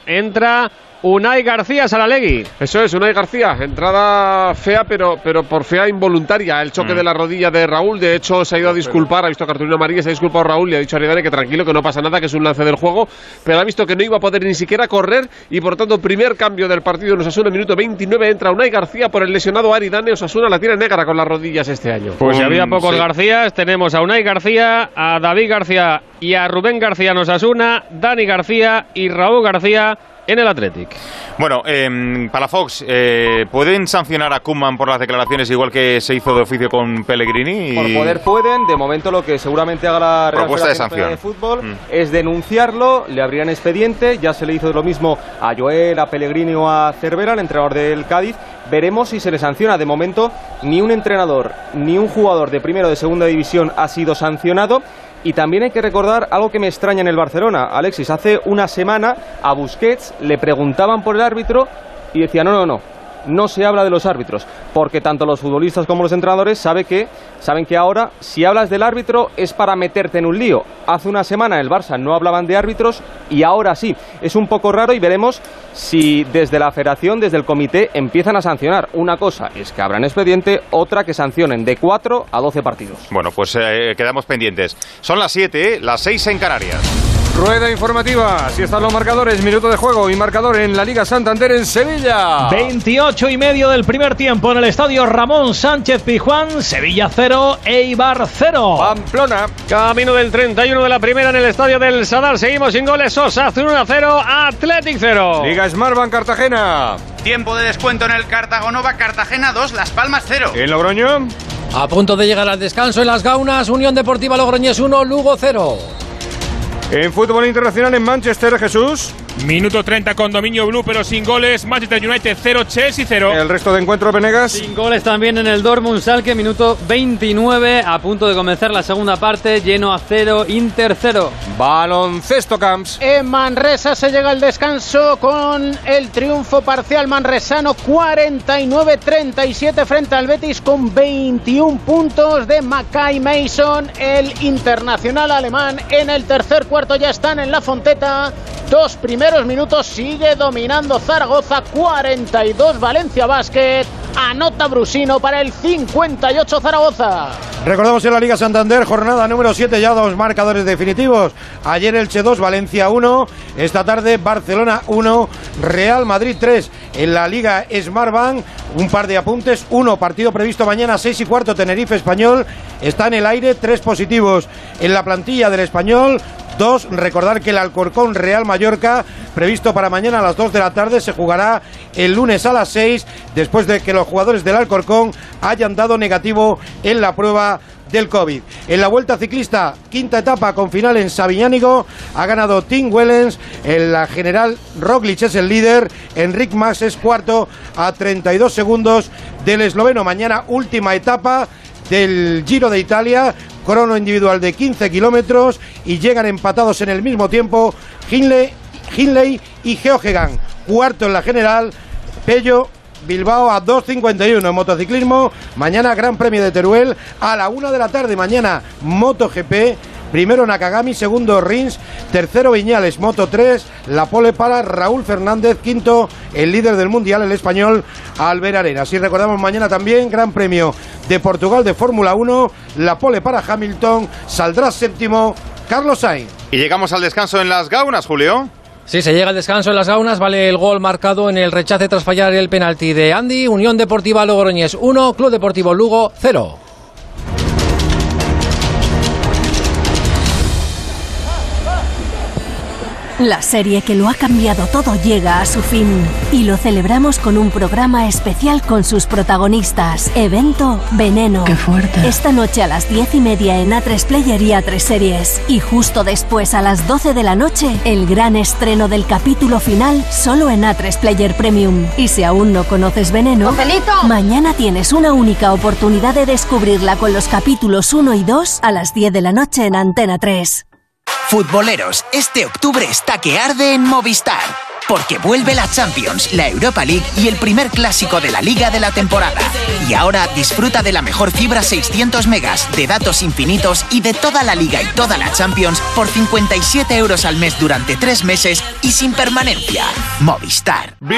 entra Unai García Saralegui. Eso es, Unai García, entrada fea, pero por fea involuntaria, el choque de la rodilla de Raúl. De hecho se ha ido a disculpar, ha visto cartulina amarilla, se ha disculpado Raúl y ha dicho a Aridane que tranquilo, que no pasa nada, que es un lance del juego, pero ha visto que no iba a poder ni siquiera correr y por tanto primer cambio del partido en Osasuna, minuto 29, entra Unai García por el lesionado Aridane. Osasuna la tiene negra con las rodillas este año. Pues si había pocos Garcías, tenemos a Unai García, a David García y a Rubén García en Osasuna, Dani García y Raúl García en el Athletic. Bueno, Palafox, ¿pueden sancionar a Koeman por las declaraciones igual que se hizo de oficio con Pellegrini? Por poder pueden. De momento lo que seguramente haga la Real Federación de Fútbol es denunciarlo, le abrirán expediente. Ya se le hizo lo mismo a Joel, a Pellegrini o a Cervera, el entrenador del Cádiz. Veremos si se le sanciona. De momento ni un entrenador ni un jugador de primera o de segunda división ha sido sancionado. Y también hay que recordar algo que me extraña en el Barcelona. Alexis, hace una semana a Busquets le preguntaban por el árbitro y decía no se habla de los árbitros, porque tanto los futbolistas como los entrenadores saben que ahora si hablas del árbitro es para meterte en un lío. Hace una semana en el Barça no hablaban de árbitros y ahora sí. Es un poco raro y veremos si desde la federación, desde el comité empiezan a sancionar. Una cosa es que abran expediente, otra que sancionen de 4 a 12 partidos. Bueno, pues quedamos pendientes. Son las 7, las 6 en Canarias. Rueda informativa, así están los marcadores, minuto de juego y marcador en la Liga Santander en Sevilla. 28:30 del primer tiempo en el estadio Ramón Sánchez Pizjuán, Sevilla 0, Eibar 0. Pamplona. Camino del 31 de la primera en el estadio del Sadar, seguimos sin goles, Osasuna 0, Athletic 0. Liga Smartbank Cartagena. Tiempo de descuento en el Cartagonova, Cartagena 2, Las Palmas 0. En Logroño. A punto de llegar al descanso en Las Gaunas, Unión Deportiva Logroñés 1, Lugo 0. En fútbol internacional en Manchester, Jesús. Minuto 30 con dominio blue pero sin goles. Manchester United 0, Chelsea 0. El resto de encuentros, Venegas. Sin goles también en el Dortmund Schalke, minuto 29, a punto de comenzar la segunda parte, Genoa 0, Inter 0. Baloncesto Camps. En Manresa se llega al descanso con el triunfo parcial manresano 49-37 frente al Betis con 21 puntos de Mackay Mason, el internacional alemán. En el tercer cuarto ya están en la Fonteta. 2 primeros minutos, sigue dominando Zaragoza, 42 Valencia Basket, anota Brusino para el 58 Zaragoza. Recordamos en la Liga Santander, jornada número 7, ya 2 marcadores definitivos. Ayer Elche 2, Valencia 1, esta tarde Barcelona 1, Real Madrid 3. En la Liga Smartbank, un par de apuntes. 1, partido previsto mañana 6:15, Tenerife Español, está en el aire, 3 positivos en la plantilla del Español. 2, recordar que el Alcorcón Real Mallorca, previsto para mañana a las 2 de la tarde, se jugará el lunes a las 6, después de que los jugadores del Alcorcón hayan dado negativo en la prueba del COVID. En la Vuelta Ciclista, quinta etapa con final en Sabiñánigo, ha ganado Tim Wellens, en la general Roglic es el líder, Enric Mas es cuarto a 32 segundos del esloveno. Mañana última etapa del Giro de Italia, crono individual de 15 kilómetros y llegan empatados en el mismo tiempo Hindley y Geoghegan. Cuarto en la general, Pello Bilbao a 2:51. En motociclismo, mañana Gran Premio de Teruel a la 1 de la tarde. Mañana MotoGP, primero Nakagami, segundo Rins, tercero Viñales, Moto 3, la pole para Raúl Fernández, quinto el líder del mundial, el español Albert Arenas. Y recordamos mañana también Gran Premio de Portugal de Fórmula 1, la pole para Hamilton, saldrá séptimo Carlos Sainz. Y llegamos al descanso en Las Gaunas, Julio. Sí, se llega al descanso en Las Gaunas, vale el gol marcado en el rechace tras fallar el penalti de Andy. Unión Deportiva Logroñés 1, Club Deportivo Lugo 0. La serie que lo ha cambiado todo llega a su fin y lo celebramos con un programa especial con sus protagonistas. Evento Veneno. ¡Qué fuerte! Esta noche a las 10:30 en A3 Player y A3 Series. Y justo después a las 12 de la noche, el gran estreno del capítulo final solo en A3 Player Premium. Y si aún no conoces Veneno, ¡Joselito! Mañana tienes una única oportunidad de descubrirla con los capítulos 1 y 2 a las 10 de la noche en Antena 3. Futboleros, este octubre está que arde en Movistar. Porque vuelve la Champions, la Europa League y el primer clásico de la Liga de la temporada. Y ahora disfruta de la mejor fibra 600 megas, de datos infinitos y de toda la Liga y toda la Champions por 57 euros al mes durante 3 meses y sin permanencia. Movistar. ¡Vigor,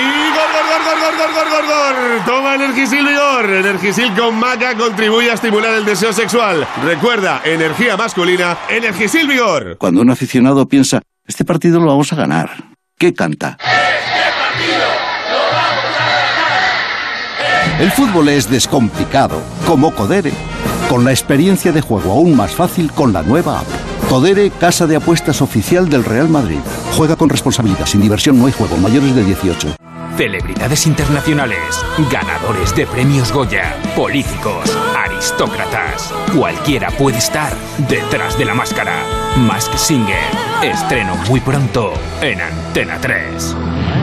gor! Toma Energisil Vigor. Energisil con maca contribuye a estimular el deseo sexual. Recuerda, energía masculina, Energisil Vigor. Cuando un aficionado piensa, este partido lo vamos a ganar, ¿qué canta? ¡Este partido lo vamos a ganar! El fútbol es descomplicado, como Codere, con la experiencia de juego aún más fácil con la nueva app. Codere, casa de apuestas oficial del Real Madrid. Juega con responsabilidad, sin diversión no hay juego, mayores de 18. Celebridades internacionales, ganadores de premios Goya, políticos, aristócratas. Cualquiera puede estar detrás de la máscara. Mask Singer. Estreno muy pronto en Antena 3.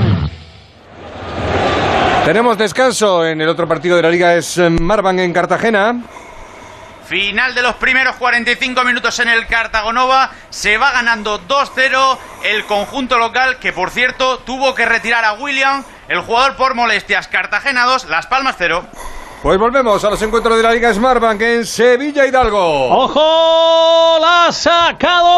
Tenemos descanso en el otro partido de la Liga, es Marban en Cartagena. Final de los primeros 45 minutos en el Cartagonova. Se va ganando 2-0 el conjunto local, que por cierto tuvo que retirar a William, el jugador, por molestias. Cartagena 2, Las Palmas 0. Pues volvemos a los encuentros de la Liga Smartbank en Sevilla Hidalgo. ¡Ojo! La ha sacado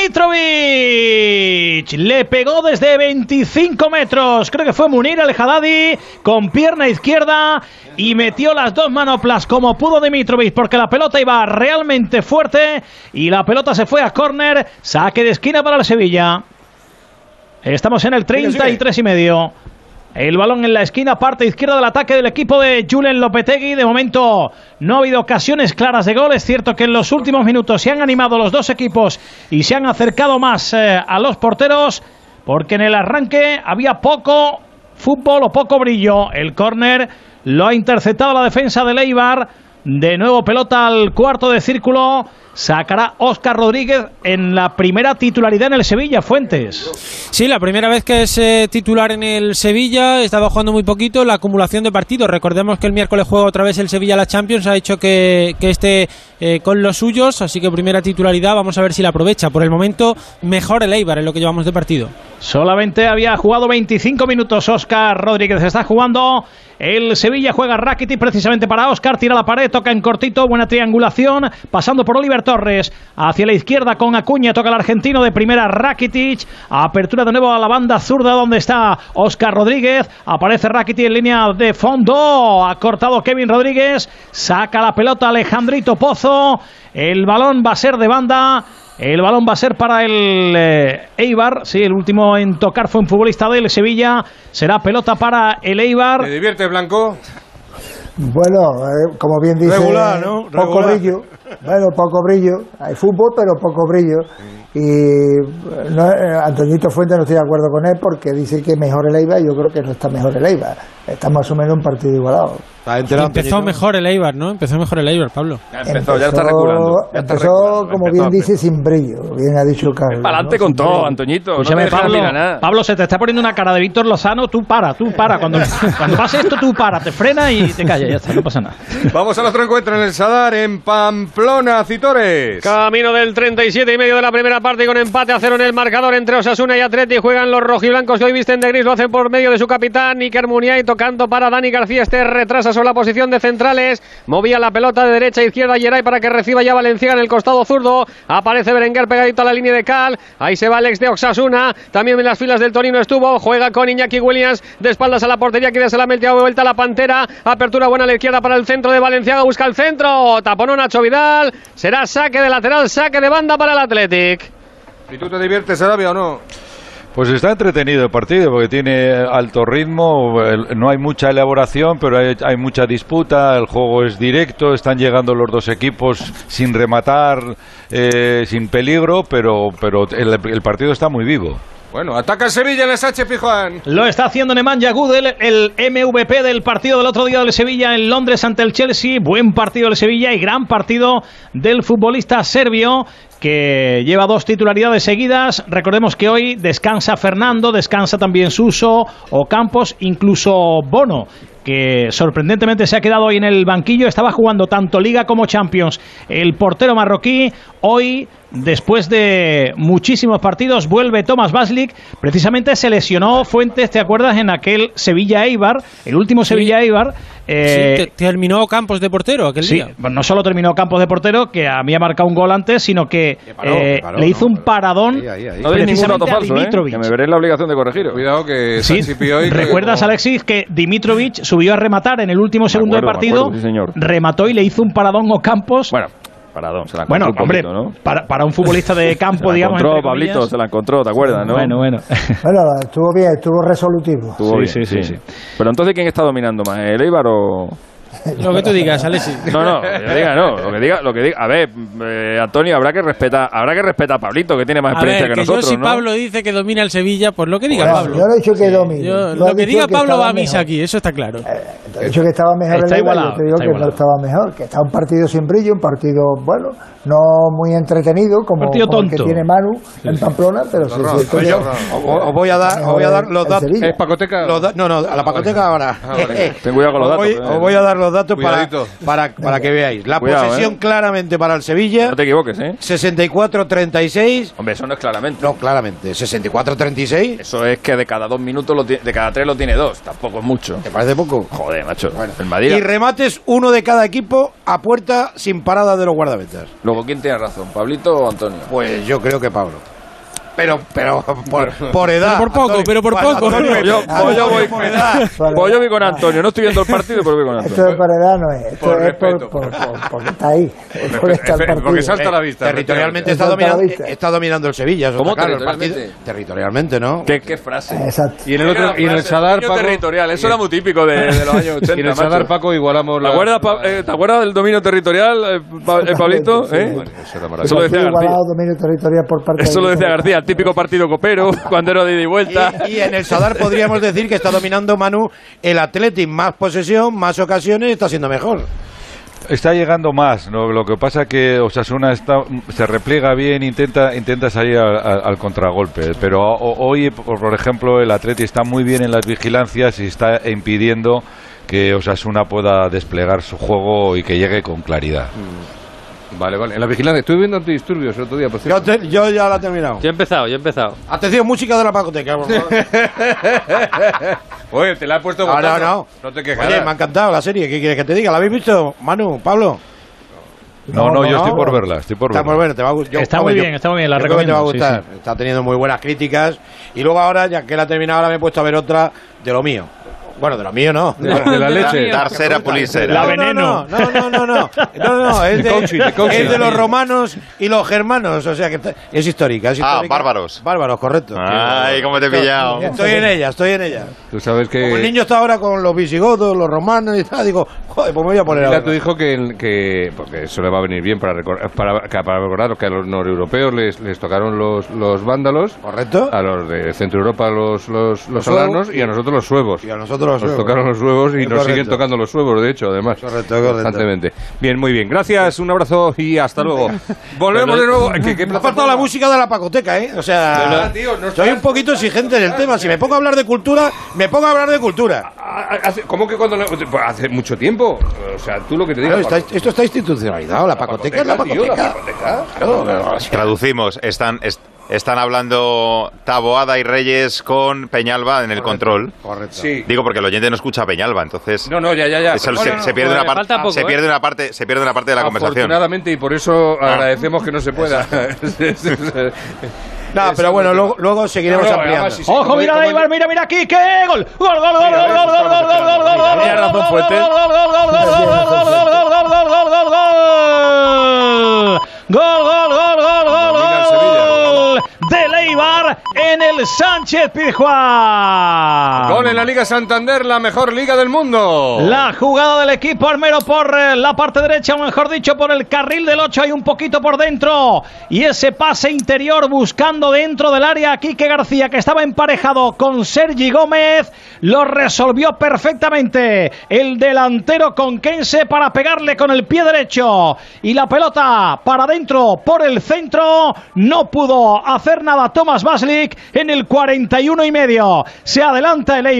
Dimitrovic. Le pegó desde 25 metros. Creo que fue Munir el Haddadi con pierna izquierda y metió las dos manoplas como pudo Dimitrovic, porque la pelota iba realmente fuerte y la pelota se fue a córner. Saque de esquina para el Sevilla. Estamos en el 33 y medio. El balón en la esquina, parte izquierda del ataque del equipo de Julen Lopetegui. De momento no ha habido ocasiones claras de gol. Es cierto que en los últimos minutos se han animado los dos equipos y se han acercado más a los porteros, porque en el arranque había poco fútbol o poco brillo. El córner lo ha interceptado la defensa del Eibar. De nuevo pelota al cuarto de círculo. Sacará Óscar Rodríguez en la primera titularidad en el Sevilla, Fuentes. Sí, la primera vez que es titular en el Sevilla. Estaba jugando muy poquito, la acumulación de partidos. Recordemos que el miércoles juega otra vez el Sevilla la Champions. Ha hecho que esté con los suyos, así que primera titularidad. Vamos a ver si la aprovecha. Por el momento, mejor el Eibar en lo que llevamos de partido. Solamente había jugado 25 minutos Óscar Rodríguez. Está jugando el Sevilla, juega Rakitic precisamente para Óscar. Tira la pared, toca en cortito, buena triangulación, pasando por Oliver Torres hacia la izquierda con Acuña, toca el argentino de primera Rakitic, apertura de nuevo a la banda zurda donde está Óscar Rodríguez, aparece Rakitic en línea de fondo, ha cortado Kevin Rodríguez, saca la pelota Alejandrito Pozo, el balón va a ser de banda. El balón va a ser para el Eibar. Sí, el último en tocar fue un futbolista del Sevilla. Será pelota para el Eibar. ¿Te diviertes, Blanco? Bueno, como bien dice, regular, ¿no? Poco brillo. Bueno, poco brillo. Hay fútbol, pero poco brillo. Y Antoñito Fuentes no estoy de acuerdo con él, porque dice que mejor el Eibar. Yo creo que no está mejor el Eibar. Estamos más o menos en un partido igualado. Empezó mejor el Eibar, ¿no? Empezó mejor el Eibar, Pablo. Ya está regulando. Empezó, como bien dice, sin brillo. Bien ha dicho Carlos. Para adelante con todo, Antoñito. Escúchame, Pablo, se te está poniendo una cara de Víctor Lozano. Tú para. Cuando pase esto, tú para. Te frena y te callas. Ya está, no pasa nada. Vamos al otro encuentro en el Sadar, en Pamplona, Citores. Camino del 37 y medio de la primera parte, con empate a 0 en el marcador entre Osasuna y Atleti. Juegan los rojiblancos que hoy visten de gris. Lo hacen por medio de su capitán Iker Muniain, tocando para Dani García. Este retrasa sobre la posición de centrales. Movía la pelota de derecha a izquierda Geray para que reciba ya Valenciaga en el costado zurdo. Aparece Berenguer pegadito a la línea de Cal. Ahí se va Alex de Osasuna. También en las filas del Torino estuvo. Juega con Iñaki Williams de espaldas a la portería. Que se la mete a vuelta la Pantera. Apertura buena a la izquierda para el centro de Valenciaga. Busca el centro. Taponó Nacho Vidal. Será saque de lateral, saque de banda para el Athletic. ¿Y tú te diviertes, Arabia, o no? Pues está entretenido el partido porque tiene alto ritmo, no hay mucha elaboración, pero hay mucha disputa, el juego es directo, están llegando los dos equipos sin rematar, sin peligro, pero el partido está muy vivo. Bueno, ataca el Sevilla en el Sánchez Pizjuán. Lo está haciendo Nemanja Gudel, el MVP del partido del otro día del Sevilla en Londres ante el Chelsea. Buen partido del Sevilla y gran partido del futbolista serbio, que lleva 2 titularidades seguidas. Recordemos que hoy descansa Fernando, descansa también Suso, Ocampos, incluso Bono, que sorprendentemente se ha quedado hoy en el banquillo. Estaba jugando tanto Liga como Champions el portero marroquí. Hoy después de muchísimos partidos, vuelve Thomas Vaslik. Precisamente se lesionó Fuentes, ¿te acuerdas? En aquel Sevilla-Eibar, el último Sevilla-Eibar. Terminó Campos de portero aquel día. Sí, no solo terminó Campos de portero, que a mí ha marcado un gol antes, sino que le hizo un paradón. No deis ningún dato falso, que me veré en la obligación de corregir. Cuidado que ¿recuerdas, Alexis, que Dimitrovic subió a rematar en el último segundo de partido? Sí, señor. Remató y le hizo un paradón a Campos. Paradón, se la encontró un hombre, poquito, ¿no? para un futbolista de campo, digamos. Se la encontró, Pablito, se la encontró, ¿te acuerdas, no? Bueno. Estuvo bien, estuvo resolutivo. Sí. Pero entonces, ¿quién está dominando más? ¿El Eibar o...? Lo que tú digas, Alexis. No, lo que diga. A ver, Antonio, habrá que respetar a Pablito, que tiene más experiencia que nosotros, si ¿no? Pablo dice que domina el Sevilla, pues lo que diga Pablo. Yo no he dicho que domine. Lo que diga Pablo va a misa aquí, eso está claro. He dicho que estaba mejor está el Eibar, igualado, yo te digo que no estaba mejor, que está un partido sin brillo, un partido, bueno, no muy entretenido, como el que tiene Manu en Pamplona, pero sí. Os voy a dar los datos. ¿Es Pacoteca? No, a la Pacoteca ahora. Ten cuidado con los datos. Os voy a dar los datos para que veáis. La posesión claramente para el Sevilla. No te equivoques, 64-36. Hombre, eso no es claramente. No, claramente. 64-36. Eso es que de cada 2 minutos, de cada 3 lo tiene 2. Tampoco es mucho. ¿Te parece poco? Joder, macho. El Madrid. Y remates uno de cada equipo a puerta sin parada de los guardametas. Luego, ¿quién tiene razón? ¿Pablito o Antonio? Pues yo creo que Pablo. Pero por edad. Pero por poco. Yo voy con Antonio. No estoy viendo el partido, pero voy con Antonio. Esto de por edad no es. Esto es porque está ahí. Porque salta a la vista. Territorialmente está dominando el Sevilla. ¿Cómo claro, territorialmente? Territorialmente, ¿no? ¿Qué frase? Exacto. Y en el Sadar, Paco. Territorial. Eso era muy típico de los años 80. Y en el Sadar, Paco, igualamos la. ¿Te acuerdas del dominio territorial, Pablito? Eso lo decía García. Dominio territorial por parte Eso lo decía García. Típico partido copero, cuando era de ida y vuelta. Y en el Sadar podríamos decir que está dominando Manu el Athletic, más posesión, más ocasiones, está siendo mejor. Está llegando más, ¿no? Lo que pasa que Osasuna se repliega bien, intenta salir al contragolpe, pero hoy, por ejemplo, el Athletic está muy bien en las vigilancias y está impidiendo que Osasuna pueda desplegar su juego y que llegue con claridad. Vale. En la vigilancia. Estuve viendo Antidisturbios el otro día, por cierto. Yo ya la he terminado. Yo he empezado. Atención, música de la Pacoteca, por favor. Oye, te la he puesto. No te quejes. Oye, me ha encantado la serie. ¿Qué quieres que te diga? ¿La habéis visto, Manu, Pablo? No, yo estoy por verla. Está muy bien, la recomiendo. Que te va a gustar. Sí. Está teniendo muy buenas críticas. Y luego ahora, ya que la he terminado, ahora me he puesto a ver otra de lo mío. Bueno, de lo mío no. De la leche. Darcera pulisera. La veneno. No, es de los romanos y los germanos. O sea que es histórica. Bárbaros. Bárbaros, correcto. Ay, cómo te he pillado. Estoy en ella. Tú sabes que... Como el niño está ahora con los visigodos, los romanos y tal, digo, joder, pues me voy a poner ahora. Tu dijo que porque eso le va a venir bien para recordar que a los noreuropeos les tocaron los vándalos. Correcto. A los de Centro Europa los alanos y a nosotros los suevos. Y a nosotros nos tocaron los huevos y nos siguen tocando los huevos, de hecho, además. Correcto. Constantemente. Bien, muy bien. Gracias, un abrazo y hasta luego. Volvemos de nuevo. Me ha faltado la música de la Pacoteca, ¿eh? O sea, soy un poquito exigente en el tema. Si me pongo a hablar de cultura, me pongo a hablar de cultura. ¿Cómo que cuando? Pues hace mucho tiempo. O sea, tú lo que te digo. Claro, esto está institucionalizado. La Pacoteca es la Pacoteca. Claro, traducimos. Están hablando Taboada y Reyes con Peñalba en el control. Correcto. Sí. Digo porque el oyente no escucha a Peñalba, entonces. Ya. Se pierde una parte. Se pierde una parte de la conversación. Afortunadamente, y por eso agradecemos que no se pueda. No, pero bueno, luego seguiremos ampliando. Ojo, mira a Eibar, mira aquí, qué gol. Gol. Del Eibar en el Sánchez Pizjuán. Gol en la Liga Santander, la mejor liga del mundo. La jugada del equipo armero por la parte derecha, o mejor dicho, por el carril del 8 y un poquito por dentro. Y ese pase interior buscando dentro del área a Quique García, que estaba emparejado con Sergi Gómez, lo resolvió perfectamente el delantero conquense para pegarle con el pie derecho. Y la pelota para adentro por el centro, no pudo hacer nada Thomas Vaslik en el 41 y medio. Se adelanta el Eibar.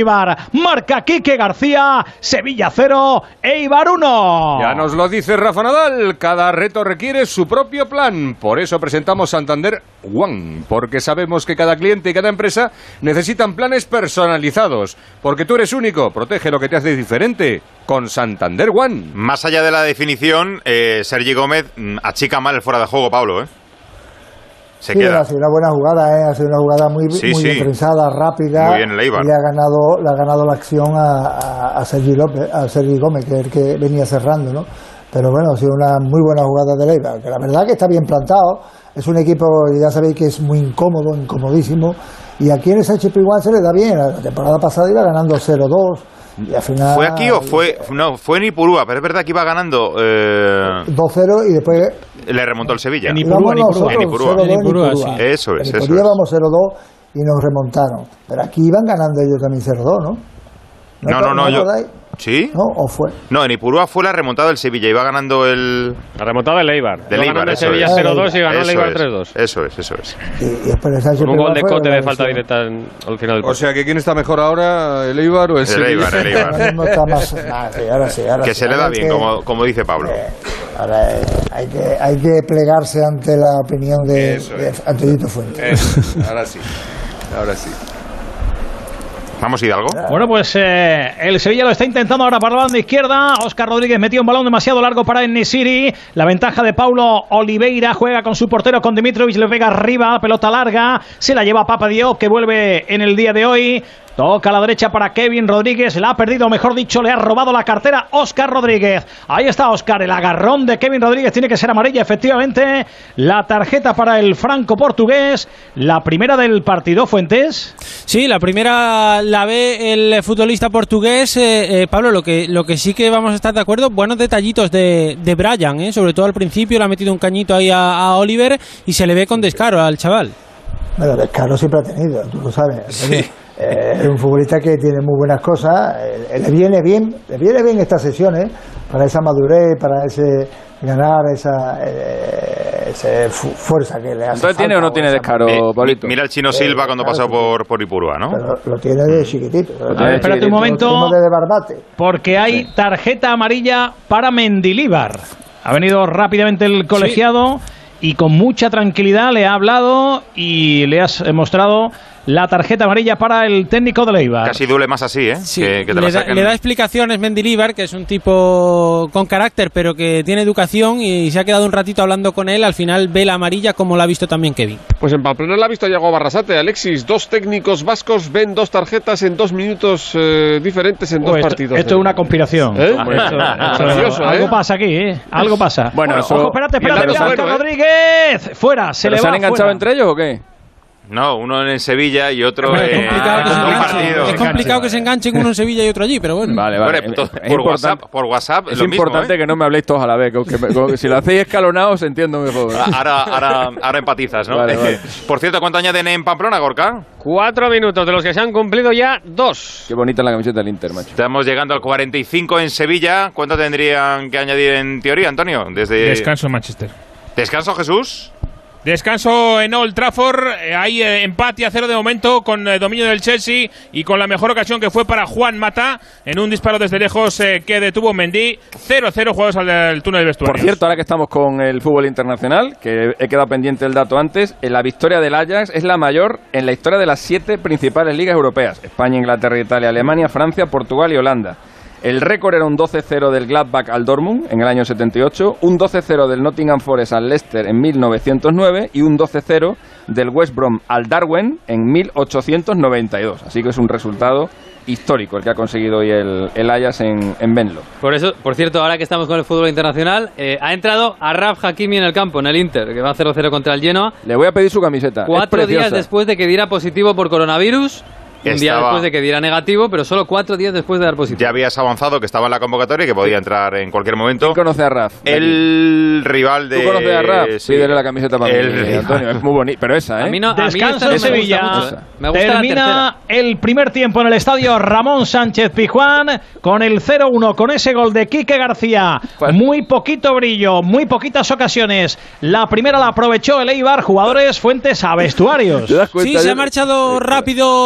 Eibar. Marca Quique García. Sevilla 0, Eibar 1. Ya nos lo dice Rafa Nadal, cada reto requiere su propio plan. Por eso presentamos Santander One, porque sabemos que cada cliente y cada empresa necesitan planes personalizados. Porque tú eres único, protege lo que te hace diferente con Santander One. Más allá de la definición, Sergi Gómez achica mal el fuera de juego, Pablo, Se queda. Ha sido una buena jugada, ha sido una jugada muy bien pensada, rápida. Muy bien el Eibar. Y le ha ganado la acción a Sergi Gómez, que es el que venía cerrando, ¿no? Pero bueno, ha sido una muy buena jugada del Eibar, que la verdad que está bien plantado. Es un equipo, ya sabéis, que es muy incómodo, incomodísimo. Y aquí en el Sánchez Pizjuán se le da bien. La temporada pasada iba ganando 0-2. Y al final, ¿Fue aquí o fue...? No, fue en Ipurúa, pero es verdad que iba ganando... 2-0 y después... Le remontó el Sevilla. En Ipurúa. Sí. Eso es. En Ipurúa íbamos 0-2 y nos remontaron. Pero aquí iban ganando ellos también 0-2, ¿no? No, yo... ¿Sí? ¿No? ¿O fue? No, en Ipurúa fue la remontada del Sevilla. Iba ganando el... La remontada del Eibar. Del Eibar, eso Sevilla 0-2 y ganó el Eibar 3-2. Eso es. Con un gol de Cote de falta directa al final del partido. O sea, que ¿quién está mejor ahora, el Eibar o el Sevilla? El Eibar. No está más, ahora sí. Que se le da bien, como dice Pablo. Ahora hay que plegarse ante la opinión de Antonito Fuentes. Ahora sí. ¿Vamos a ir algo? Bueno, pues el Sevilla lo está intentando ahora para la banda izquierda. Óscar Rodríguez metió un balón demasiado largo para Enesiri. La ventaja de Paulo Oliveira. Juega con su portero, con Dimitrovic. Le pega arriba, pelota larga. Se la lleva Papa Diop, que vuelve en el día de hoy. Toca a la derecha para Kevin Rodríguez. La ha perdido, mejor dicho, le ha robado la cartera Óscar Rodríguez. Ahí está Óscar, el agarrón de Kevin Rodríguez. Tiene que ser amarilla, efectivamente. La tarjeta para el franco-portugués. La primera del partido, Fuentes. Sí, la primera la ve el futbolista portugués. Pablo, lo que sí que vamos a estar de acuerdo, buenos detallitos de Brian, sobre todo al principio. Le ha metido un cañito ahí a Oliver y se le ve con descaro al chaval. Bueno, descaro siempre ha tenido, tú lo sabes. Sí. Es un futbolista que tiene muy buenas cosas, le viene bien estas sesiones para esa madurez, para ese ganar esa fuerza que le hace. ¿Entonces tiene o no tiene descaro, Pablito? Mira el Chino Silva cuando pasó por Ipurúa, ¿no? Pero lo tiene de chiquitito. Espérate un momento, de Barbate. Porque hay tarjeta amarilla para Mendilíbar. Ha venido rápidamente el colegiado y con mucha tranquilidad le ha hablado y le has mostrado la tarjeta amarilla para el técnico de Eibar. Casi duele más así, Sí, que te le da explicaciones Mendilíbar, que es un tipo con carácter, pero que tiene educación, y se ha quedado un ratito hablando con él. Al final ve la amarilla, como la ha visto también Kevin. Pues en Pamplona la ha visto Iago Barrasate. Alexis, 2 técnicos vascos ven 2 tarjetas en 2 minutos diferentes en 2 partidos. Esto es una conspiración. Algo pasa aquí, Algo pasa. Bueno, ojo, espérate, Rodríguez. Fuera, se le va. ¿Se han enganchado entre ellos o qué? No, uno en Sevilla y otro en partido. Es complicado que se enganchen uno en Sevilla y otro allí, pero bueno. Vale. Por WhatsApp es importante que no me habléis todos a la vez. Que si lo hacéis escalonados, entiendo mejor. Ahora empatizas, ¿no? Vale. Por cierto, ¿cuánto añaden en Pamplona, Gorka? 4 minutos, de los que se han cumplido ya 2. Qué bonita la camiseta del Inter, macho. Estamos llegando al 45 en Sevilla. ¿Cuánto tendrían que añadir en teoría, Antonio? Descanso en Manchester. ¿Descanso, Jesús? Descanso en Old Trafford, hay empate a 0 de momento con dominio del Chelsea y con la mejor ocasión que fue para Juan Mata en un disparo desde lejos que detuvo Mendy. 0-0 jugados al túnel de vestuarios. Por cierto, ahora que estamos con el fútbol internacional, que he quedado pendiente del dato antes, la victoria del Ajax es la mayor en la historia de las 7 principales ligas europeas: España, Inglaterra, Italia, Alemania, Francia, Portugal y Holanda. El récord era un 12-0 del Gladbach al Dortmund en el año 78, un 12-0 del Nottingham Forest al Leicester en 1909 y un 12-0 del West Brom al Darwen en 1892. Así que es un resultado histórico el que ha conseguido hoy el Ajax en Venlo. Por eso, por cierto, ahora que estamos con el fútbol internacional, ha entrado Achraf Hakimi en el campo, en el Inter, que va 0-0 contra el Genoa. Le voy a pedir su camiseta. 4 días después de que diera positivo por coronavirus. Un día después de que diera negativo, pero solo 4 días después de dar positivo. Ya habías avanzado que estaba en la convocatoria y que podía entrar en cualquier momento. ¿Quién conoce a Raf? El rival de... ¿Tú conoces a Raf? Sí, pídele la camiseta para mí, Antonio. Es muy bonito, pero esa, A mí no, Descanso en Sevilla. Me gusta Termina el primer tiempo en el estadio Ramón Sánchez Pizjuán con el 0-1, con ese gol de Quique García. Muy poquito brillo, muy poquitas ocasiones. La primera la aprovechó el Eibar. Jugadores, Fuentes, a vestuarios. Sí, se ha marchado rápido Lopetegui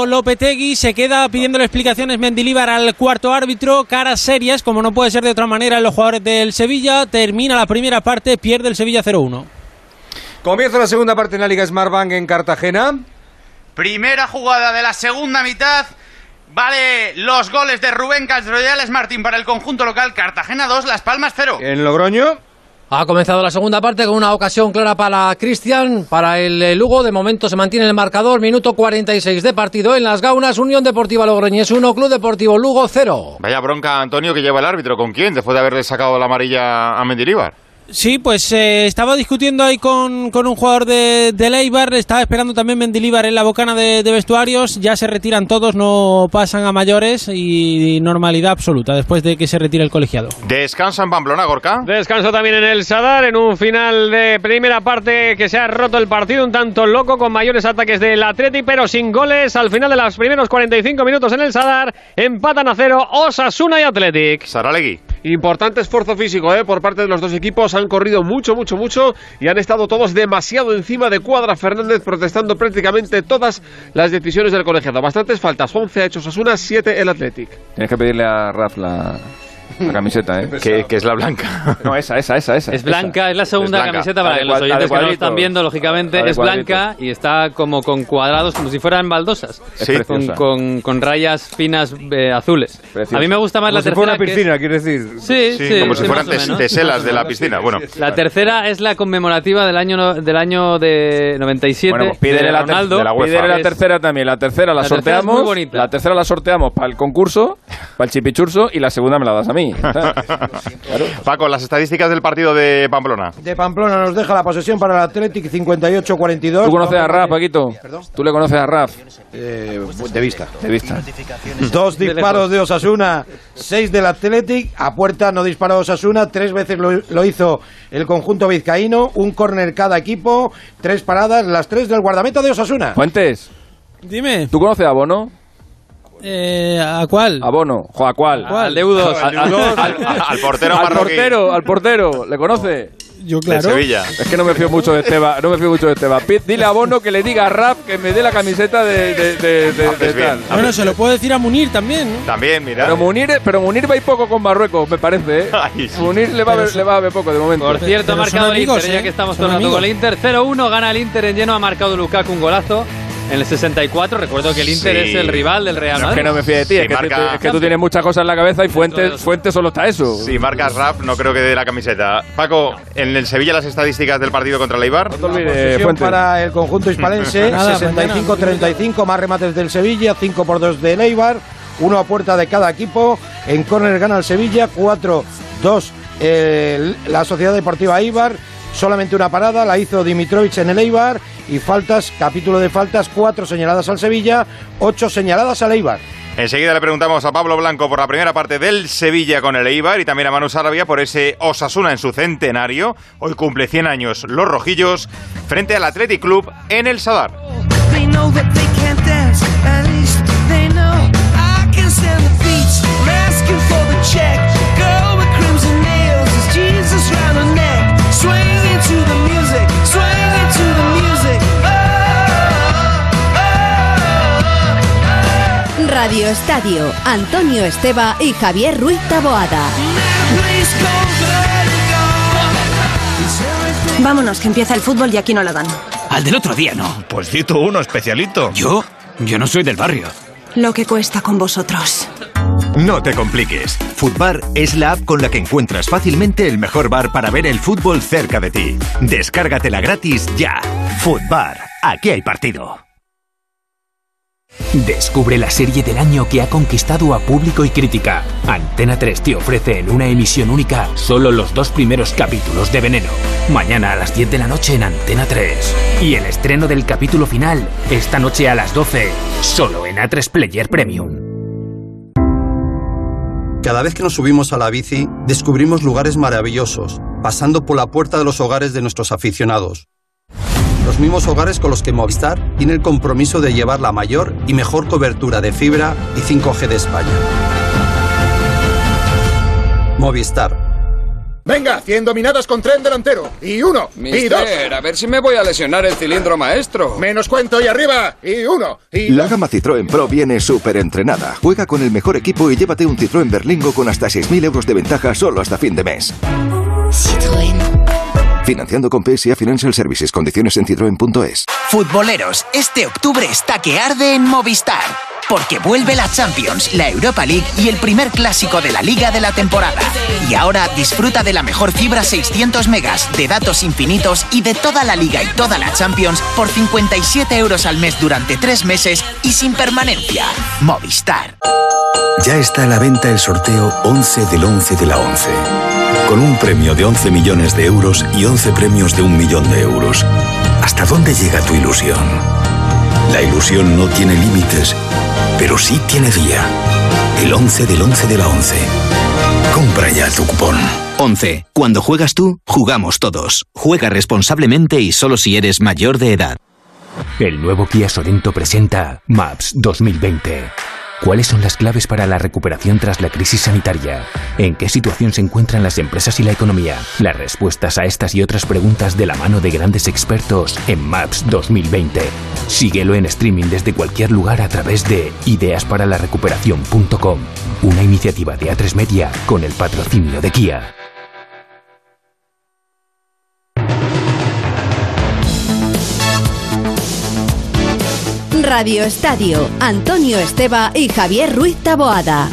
Lopetegui, se queda pidiéndole explicaciones Mendilibar al cuarto árbitro, caras serias, como no puede ser de otra manera en los jugadores del Sevilla. Termina la primera parte, pierde el Sevilla 0-1. Comienza la segunda parte en la Liga Smartbank en Cartagena. Primera jugada de la segunda mitad. Vale los goles de Rubén Castro y Alex Martín para el conjunto local. Cartagena 2, Las Palmas 0. En Logroño. Ha comenzado la segunda parte con una ocasión clara para Cristian, para el Lugo. De momento se mantiene el marcador. Minuto 46 de partido en Las Gaunas. Unión Deportiva Logroñés 1, Club Deportivo Lugo 0. Vaya bronca, Antonio, que lleva el árbitro. ¿Con quién? Después de haberle sacado la amarilla a Mendilibar. Sí, pues estaba discutiendo ahí con un jugador de Eibar, estaba esperando también Mendilibar en la bocana de vestuarios, ya se retiran todos, no pasan a mayores y normalidad absoluta después de que se retire el colegiado. Descansa en Pamplona, Gorka. Descanso también en el Sadar, en un final de primera parte que se ha roto el partido un tanto loco, con mayores ataques del Atleti, pero sin goles. Al final de los primeros 45 minutos en el Sadar, empatan a 0 Osasuna y Athletic. Saralegui. Importante esfuerzo físico por parte de los dos equipos. Han corrido mucho y han estado todos demasiado encima de Cuadra Fernández, protestando prácticamente todas las decisiones del colegiado. Bastantes faltas, 11 ha hecho Osasuna, 7 el Athletic. Tienes que pedirle a Raf la camiseta, que es la blanca. No, esa. Es blanca, es la segunda camiseta para que los oyentes que no lo están viendo, lógicamente, es blanca y está como con cuadrados, como si fueran baldosas. Sí, con rayas finas azules. Preciosa. A mí me gusta más como la tercera. Si fuera una piscina, quiere decir. Sí, como si fueran teselas de la piscina. Bueno. La tercera es la conmemorativa del año de 97. Bueno, pues pídele la tercera también. La tercera la sorteamos. Es muy bonita. La tercera la sorteamos para el concurso, para el chipichurso, y la segunda me la das a mí. Claro. Paco, las estadísticas del partido de Pamplona. De Pamplona nos deja la posesión para el Athletic 58-42. ¿Tú conoces a Raf, Paquito? ¿Perdón? ¿Tú le conoces a Raf? De vista. Dos disparos de Osasuna, 6 del Athletic. A puerta no disparó Osasuna, 3 veces lo hizo el conjunto vizcaíno. Un córner cada equipo, 3 paradas, las 3 del guardameta de Osasuna. Fuentes. Dime. ¿Tú conoces a Bono? ¿A cuál? A Bono. ¿A cuál? Al de U2. Al portero marroquí. Al portero. ¿Le conoce? Yo, claro. De Sevilla. Es que no me fío mucho de Esteban. Dile a Bono que le diga a Raf que me dé la camiseta de tal. Bueno, se lo puedo decir a Munir también, ¿no? También, mira. Pero Munir va a ir poco con Marruecos, me parece, ¿eh? Ay, sí. Munir le va a ver poco de momento. Por cierto, ha marcado el Inter, ya que estamos hablando con el Inter. 0-1, gana el Inter en lleno, ha marcado Lukaku un golazo. En el 64, recuerdo que el Inter es el rival del Real Madrid. Es que no me fío de ti, es que tú tienes muchas cosas en la cabeza y Fuentes solo está eso. Si marcas Rap, no creo que dé la camiseta. Paco, en el Sevilla las estadísticas del partido contra el Eibar. No te olvides, Fuentes. Para el conjunto hispalense, 65-35, más remates del Sevilla, 5-2 del Eibar, 1 a puerta de cada equipo. En córner gana el Sevilla, 4-2 la Sociedad Deportiva Eibar. Solamente una parada la hizo Dimitrovic en el Eibar. Y faltas, capítulo de faltas, 4 señaladas al Sevilla, 8 señaladas al Eibar. Enseguida le preguntamos a Pablo Blanco por la primera parte del Sevilla con el Eibar y también a Manu Sarabia por ese Osasuna en su centenario. Hoy cumple 100 años los rojillos frente al Athletic Club en el Sadar. Radio Estadio, Antonio Esteba y Javier Ruiz Taboada. Vámonos, que empieza el fútbol y aquí no la dan. Al del otro día no. Pues cito uno especialito. ¿Yo? Yo no soy del barrio. Lo que cuesta con vosotros. No te compliques. Futbar es la app con la que encuentras fácilmente el mejor bar para ver el fútbol cerca de ti. Descárgatela gratis ya. Futbar. Aquí hay partido. Descubre la serie del año que ha conquistado a público y crítica. Antena 3 te ofrece en una emisión única solo los 2 primeros capítulos de Veneno. Mañana a las 10 de la noche en Antena 3. Y el estreno del capítulo final esta noche a las 12, solo en A3 Player Premium. Cada vez que nos subimos a la bici, descubrimos lugares maravillosos, pasando por la puerta de los hogares de nuestros aficionados. Los mismos hogares con los que Movistar tiene el compromiso de llevar la mayor y mejor cobertura de fibra y 5G de España. Movistar. Venga, 100 dominadas con tren delantero. Y 1, y 2. A ver si me voy a lesionar el cilindro maestro. Menos cuento y arriba. Y 1, y 2. La gama Citroën Pro viene súper entrenada. Juega con el mejor equipo y llévate un Citroën Berlingo con hasta 6.000 euros de ventaja solo hasta fin de mes. Citroën. Financiando con PSA Financial Services. Condiciones en citroen.es. Futboleros, este octubre está que arde en Movistar. Porque vuelve la Champions, la Europa League y el primer clásico de la Liga de la temporada. Y ahora disfruta de la mejor fibra 600 megas, de datos infinitos y de toda la Liga y toda la Champions por 57 euros al mes durante 3 meses y sin permanencia. Movistar. Ya está a la venta el sorteo 11 del 11 de la 11. Con un premio de 11 millones de euros y 11 premios de 1 millón de euros. ¿Hasta dónde llega tu ilusión? La ilusión no tiene límites, pero sí tiene día. El 11 del 11 de la 11. Compra ya tu cupón. 11. Cuando juegas tú, jugamos todos. Juega responsablemente y solo si eres mayor de edad. El nuevo Kia Sorento presenta Maps 2020. ¿Cuáles son las claves para la recuperación tras la crisis sanitaria? ¿En qué situación se encuentran las empresas y la economía? Las respuestas a estas y otras preguntas de la mano de grandes expertos en Maps 2020. Síguelo en streaming desde cualquier lugar a través de ideasparalarrecuperación.com. Una iniciativa de A3 Media con el patrocinio de Kia. Radio Estadio, Antonio Esteba y Javier Ruiz Taboada.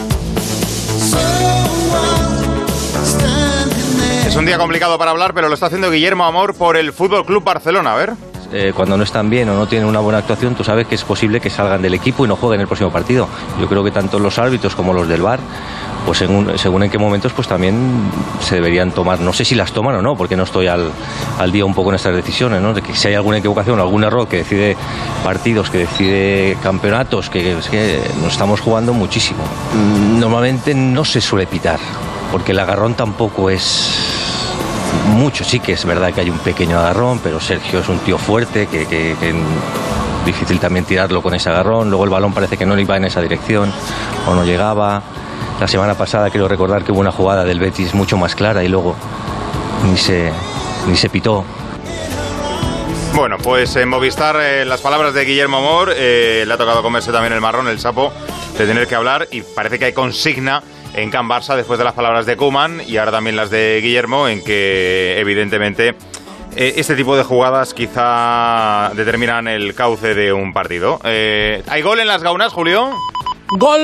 Es un día complicado para hablar, pero lo está haciendo Guillermo Amor por el Fútbol Club Barcelona. A ver. Cuando no están bien o no tienen una buena actuación, tú sabes que es posible que salgan del equipo y no jueguen el próximo partido. Yo creo que tanto los árbitros como los del VAR, pues según en qué momentos, pues también se deberían tomar. No sé si las toman o no, porque no estoy al día un poco en estas decisiones, ¿no? De que si hay alguna equivocación, algún error que decide partidos, que decide campeonatos, que es que nos estamos jugando muchísimo. Normalmente no se suele pitar, porque el agarrón tampoco es mucho. Sí que es verdad que hay un pequeño agarrón, pero Sergio es un tío fuerte, que difícil también tirarlo con ese agarrón. Luego el balón parece que no iba en esa dirección o no llegaba. La semana pasada quiero recordar que hubo una jugada del Betis mucho más clara y luego ni se pitó. Bueno, pues en Movistar las palabras de Guillermo Amor, le ha tocado comerse también el marrón, el sapo, de tener que hablar, y parece que hay consigna en Can Barça después de las palabras de Koeman y ahora también las de Guillermo, en que evidentemente este tipo de jugadas quizá determinan el cauce de un partido. ¿Hay gol en las Gaunas, Julio? ¡Gol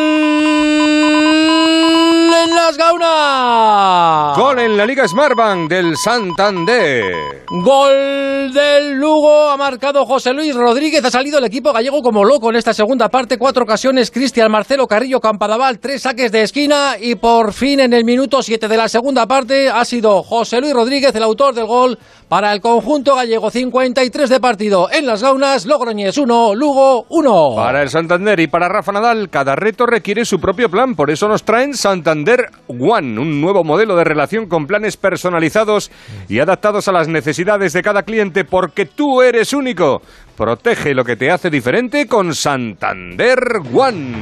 en las Gaunas! Gol en la Liga Smartbank del Santander. Gol del Lugo, ha marcado José Luis Rodríguez. Ha salido el equipo gallego como loco en esta segunda parte. 4 ocasiones, Cristian, Marcelo, Carrillo, Campadaval, 3 saques de esquina y por fin en el minuto 7 de la segunda parte ha sido José Luis Rodríguez el autor del gol para el conjunto gallego. 53 de partido en las Gaunas, Logroñés 1, Lugo 1. Para el Santander y para Rafa Nadal, cada reto requiere su propio plan. Por eso nos traen Santander One, un nuevo modelo de relación con planes personalizados y adaptados a las necesidades de cada cliente, porque tú eres único. Protege lo que te hace diferente con Santander One.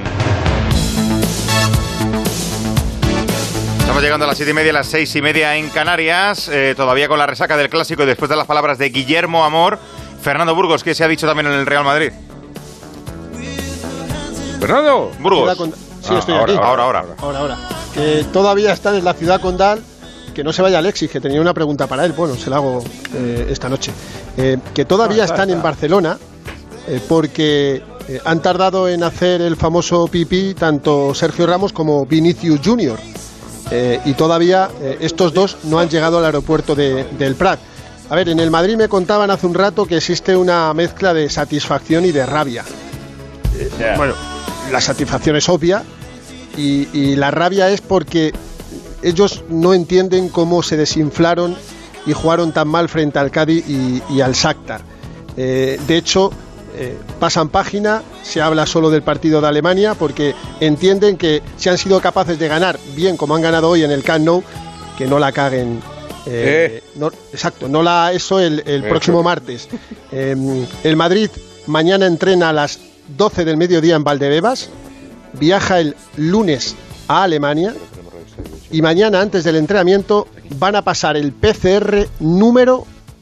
Estamos llegando a las 7:30, a las 6:30 en Canarias, todavía con la resaca del Clásico y después de las palabras de Guillermo Amor. Fernando Burgos, ¿qué se ha dicho también en el Real Madrid? Fernando Burgos. Sí, estoy aquí. Ahora. Que todavía están en la ciudad condal. Que no se vaya Alexis, que tenía una pregunta para él. Bueno, se la hago esta noche. Que todavía están en Barcelona porque han tardado en hacer el famoso pipí tanto Sergio Ramos como Vinicius Junior. Y todavía estos dos no han llegado al aeropuerto del Prat. A ver, en el Madrid me contaban hace un rato que existe una mezcla de satisfacción y de rabia. Bueno, la satisfacción es obvia y la rabia es porque ellos no entienden cómo se desinflaron y jugaron tan mal frente al Cádiz y al Shakhtar. De hecho, pasan página, se habla solo del partido de Alemania porque entienden que si han sido capaces de ganar bien como han ganado hoy en el Camp Nou, que no la caguen. Eso el próximo martes. El Madrid mañana entrena a las 12 del mediodía en Valdebebas, viaja el lunes a Alemania y mañana antes del entrenamiento van a pasar el PCR número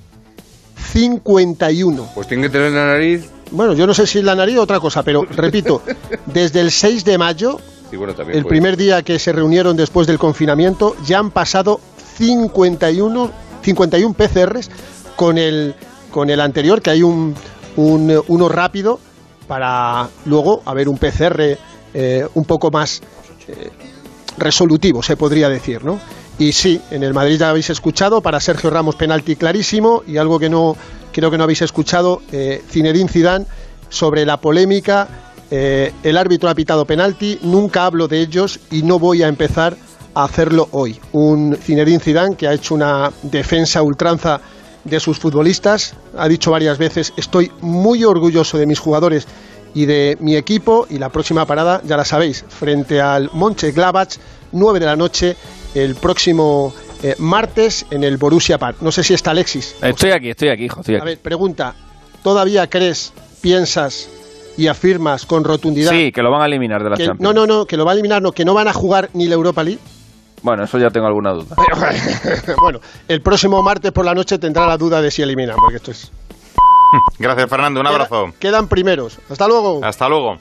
51. Pues tiene que tener la nariz. Bueno, yo no sé si es la nariz o otra cosa, pero repito, desde el 6 de mayo, el primer día que se reunieron después del confinamiento, ya han pasado 51 PCRs con el anterior, que hay uno rápido, para luego haber un PCR un poco más resolutivo, se podría decir, ¿no? Y sí, en el Madrid ya habéis escuchado, para Sergio Ramos penalti clarísimo, y algo que creo que no habéis escuchado, Zinedine Zidane, sobre la polémica, el árbitro ha pitado penalti, nunca hablo de ellos y no voy a empezar a hacerlo hoy. Un Zinedine Zidane que ha hecho una defensa a ultranza de sus futbolistas, ha dicho varias veces, estoy muy orgulloso de mis jugadores y de mi equipo, y la próxima parada, ya la sabéis, frente al Mönchengladbach, 9 de la noche, el próximo martes en el Borussia Park. No sé si está Alexis. Estoy aquí, hijo. A ver, pregunta, ¿todavía crees, piensas y afirmas con rotundidad? Sí, que lo van a eliminar de la Champions. No, que lo va a eliminar, no, que no van a jugar ni la Europa League. Bueno, eso ya tengo alguna duda. Bueno, el próximo martes por la noche tendrá la duda de si eliminan, porque esto es... Gracias, Fernando, un abrazo. Quedan primeros. Hasta luego. Hasta luego.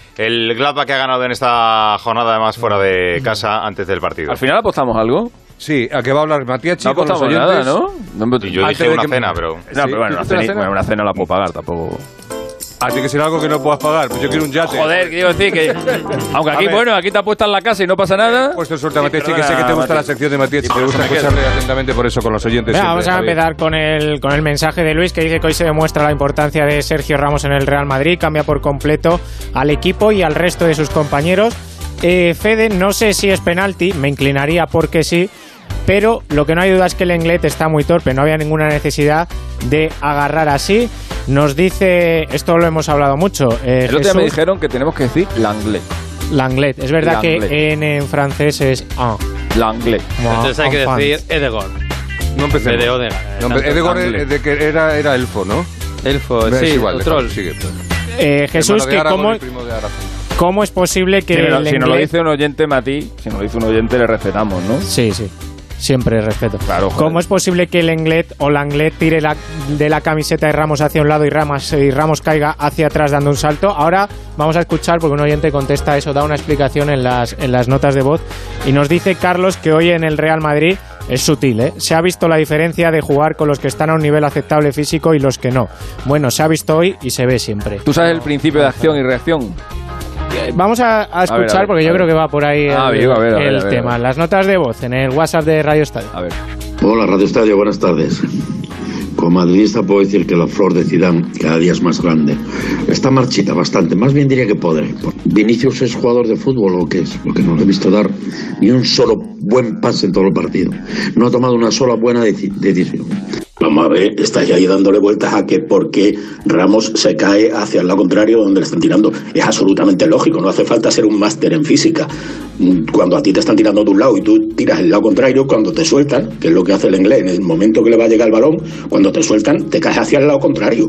El Gladbach que ha ganado en esta jornada, además fuera de casa, antes del partido. ¿Al final apostamos algo? Sí, ¿a qué va a hablar Matías? No apostamos nada, ¿no? Yo dije una cena, pero... No, pero bueno, una cena la puedo pagar, tampoco... Tiene que ser algo que no puedas pagar. Pues yo quiero un yate. Joder, quiero decir que... Aunque aquí, bueno, aquí te apuestas en la casa y no pasa nada. Pues suerte a Matías, que sé que te gusta la sección de Matías y te gusta escucharle atentamente por eso con los oyentes. Venga, vamos a empezar con el mensaje de Luis, que dice que hoy se demuestra la importancia de Sergio Ramos en el Real Madrid. Cambia por completo al equipo y al resto de sus compañeros. Fede, no sé si es penalti, me inclinaría porque sí. Pero lo que no hay duda es que el Lenglet está muy torpe, no había ninguna necesidad de agarrar así. Nos dice, esto lo hemos hablado mucho, el otro día me dijeron que tenemos que decir Lenglet. Es verdad que en francés es Lenglet. Entonces hay que decir Edegor. No empecemos. De Odegaard. Edegor de que era elfo, ¿no? Elfo, sí, igual, troll. Sigue. Jesús, que ¿cómo es posible que si nos lo dice un oyente, Mati, le respetamos, ¿no? Sí. Siempre respeto. Claro, ¿Cómo es posible que Lenglet tire de la camiseta de Ramos hacia un lado y Ramos caiga hacia atrás dando un salto? Ahora vamos a escuchar, porque un oyente contesta eso, da una explicación en las notas de voz, y nos dice Carlos que hoy en el Real Madrid es sutil, ¿eh? Se ha visto la diferencia de jugar con los que están a un nivel aceptable físico y los que no. Bueno, se ha visto hoy y se ve siempre. ¿Tú sabes el principio de acción y reacción? Vamos a escuchar, porque yo creo que va por ahí el tema. Las notas de voz en el WhatsApp de Radio Estadio. A ver. Hola, Radio Estadio, buenas tardes. Como madridista puedo decir que la flor de Zidane cada día es más grande. Está marchita bastante, más bien diría que podre. ¿Vinicius es jugador de fútbol o qué es? Porque no le he visto dar ni un solo buen pase en todo el partido. No ha tomado una sola buena decisión. Vamos a ver, estáis ahí dándole vueltas a que por qué Ramos se cae hacia el lado contrario donde le están tirando. Es absolutamente lógico, no hace falta ser un máster en física. Cuando a ti te están tirando de un lado y tú tiras el lado contrario, cuando te sueltan, que es lo que hace el inglés, en el momento que le va a llegar el balón, cuando te sueltan, te caes hacia el lado contrario.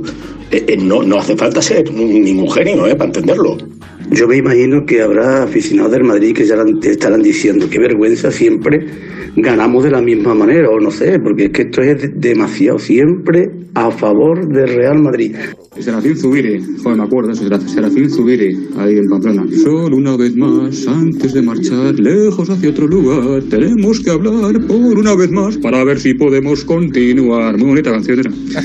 No hace falta ser ningún genio, para entenderlo. Yo me imagino que habrá aficionados del Madrid que ya estarán diciendo qué vergüenza, siempre ganamos de la misma manera, o no sé, porque es que esto es demasiado, siempre a favor del Real Madrid. Serafín Zubiri, joder, me acuerdo eso, Serafín Zubiri, ahí en Pamplona. Solo una vez más, antes de marchar lejos hacia otro lugar, tenemos que hablar por una vez más para ver si podemos continuar. Muy bonita canción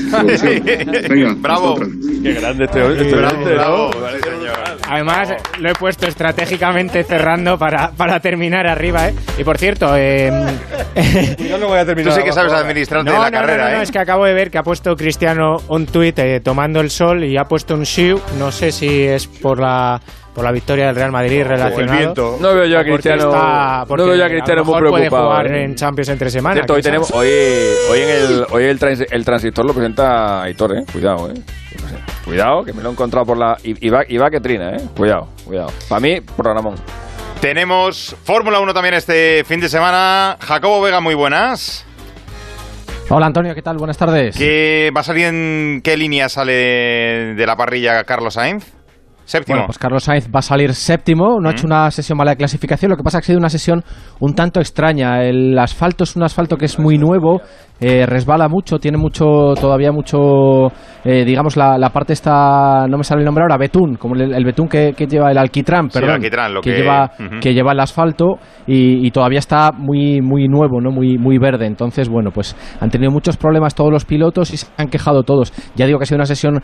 era. Venga, bravo. Qué grande este bravo. Además, lo he puesto estratégicamente cerrando para terminar arriba, ¿eh? Y por cierto, yo no voy a terminar. Tú sí que sabes administrarte la carrera, No, es que acabo de ver que ha puesto Cristiano un tuit tomando el sol y ha puesto un shiu. No sé si es por la victoria del Real Madrid relacionado. No veo yo a Cristiano. No veo yo a Cristiano muy preocupado. Puede jugar en Champions entre semanas. Cierto, hoy tenemos el transistor lo presenta Aitor, cuidado, Cuidado, que me lo he encontrado por la... Y va que trina, Cuidado. Para mí, programón. Tenemos Fórmula 1 también este fin de semana. Jacobo Vega, muy buenas. Hola Antonio, ¿qué tal? Buenas tardes. ¿Va a salir en qué línea sale de la parrilla Carlos Sainz? Séptimo. Bueno, pues Carlos Sainz va a salir séptimo, no ha hecho una sesión mala de clasificación, lo que pasa es que ha sido una sesión un tanto extraña. El asfalto es un asfalto que es muy nuevo, resbala mucho, tiene todavía mucho, digamos, la parte está, no me sale el nombre ahora, betún, como el betún que lleva el alquitrán, perdón, el alquitrán, que lleva el asfalto y todavía está muy nuevo, ¿no? Muy verde. Entonces, bueno, pues han tenido muchos problemas todos los pilotos y se han quejado todos. Ya digo que ha sido una sesión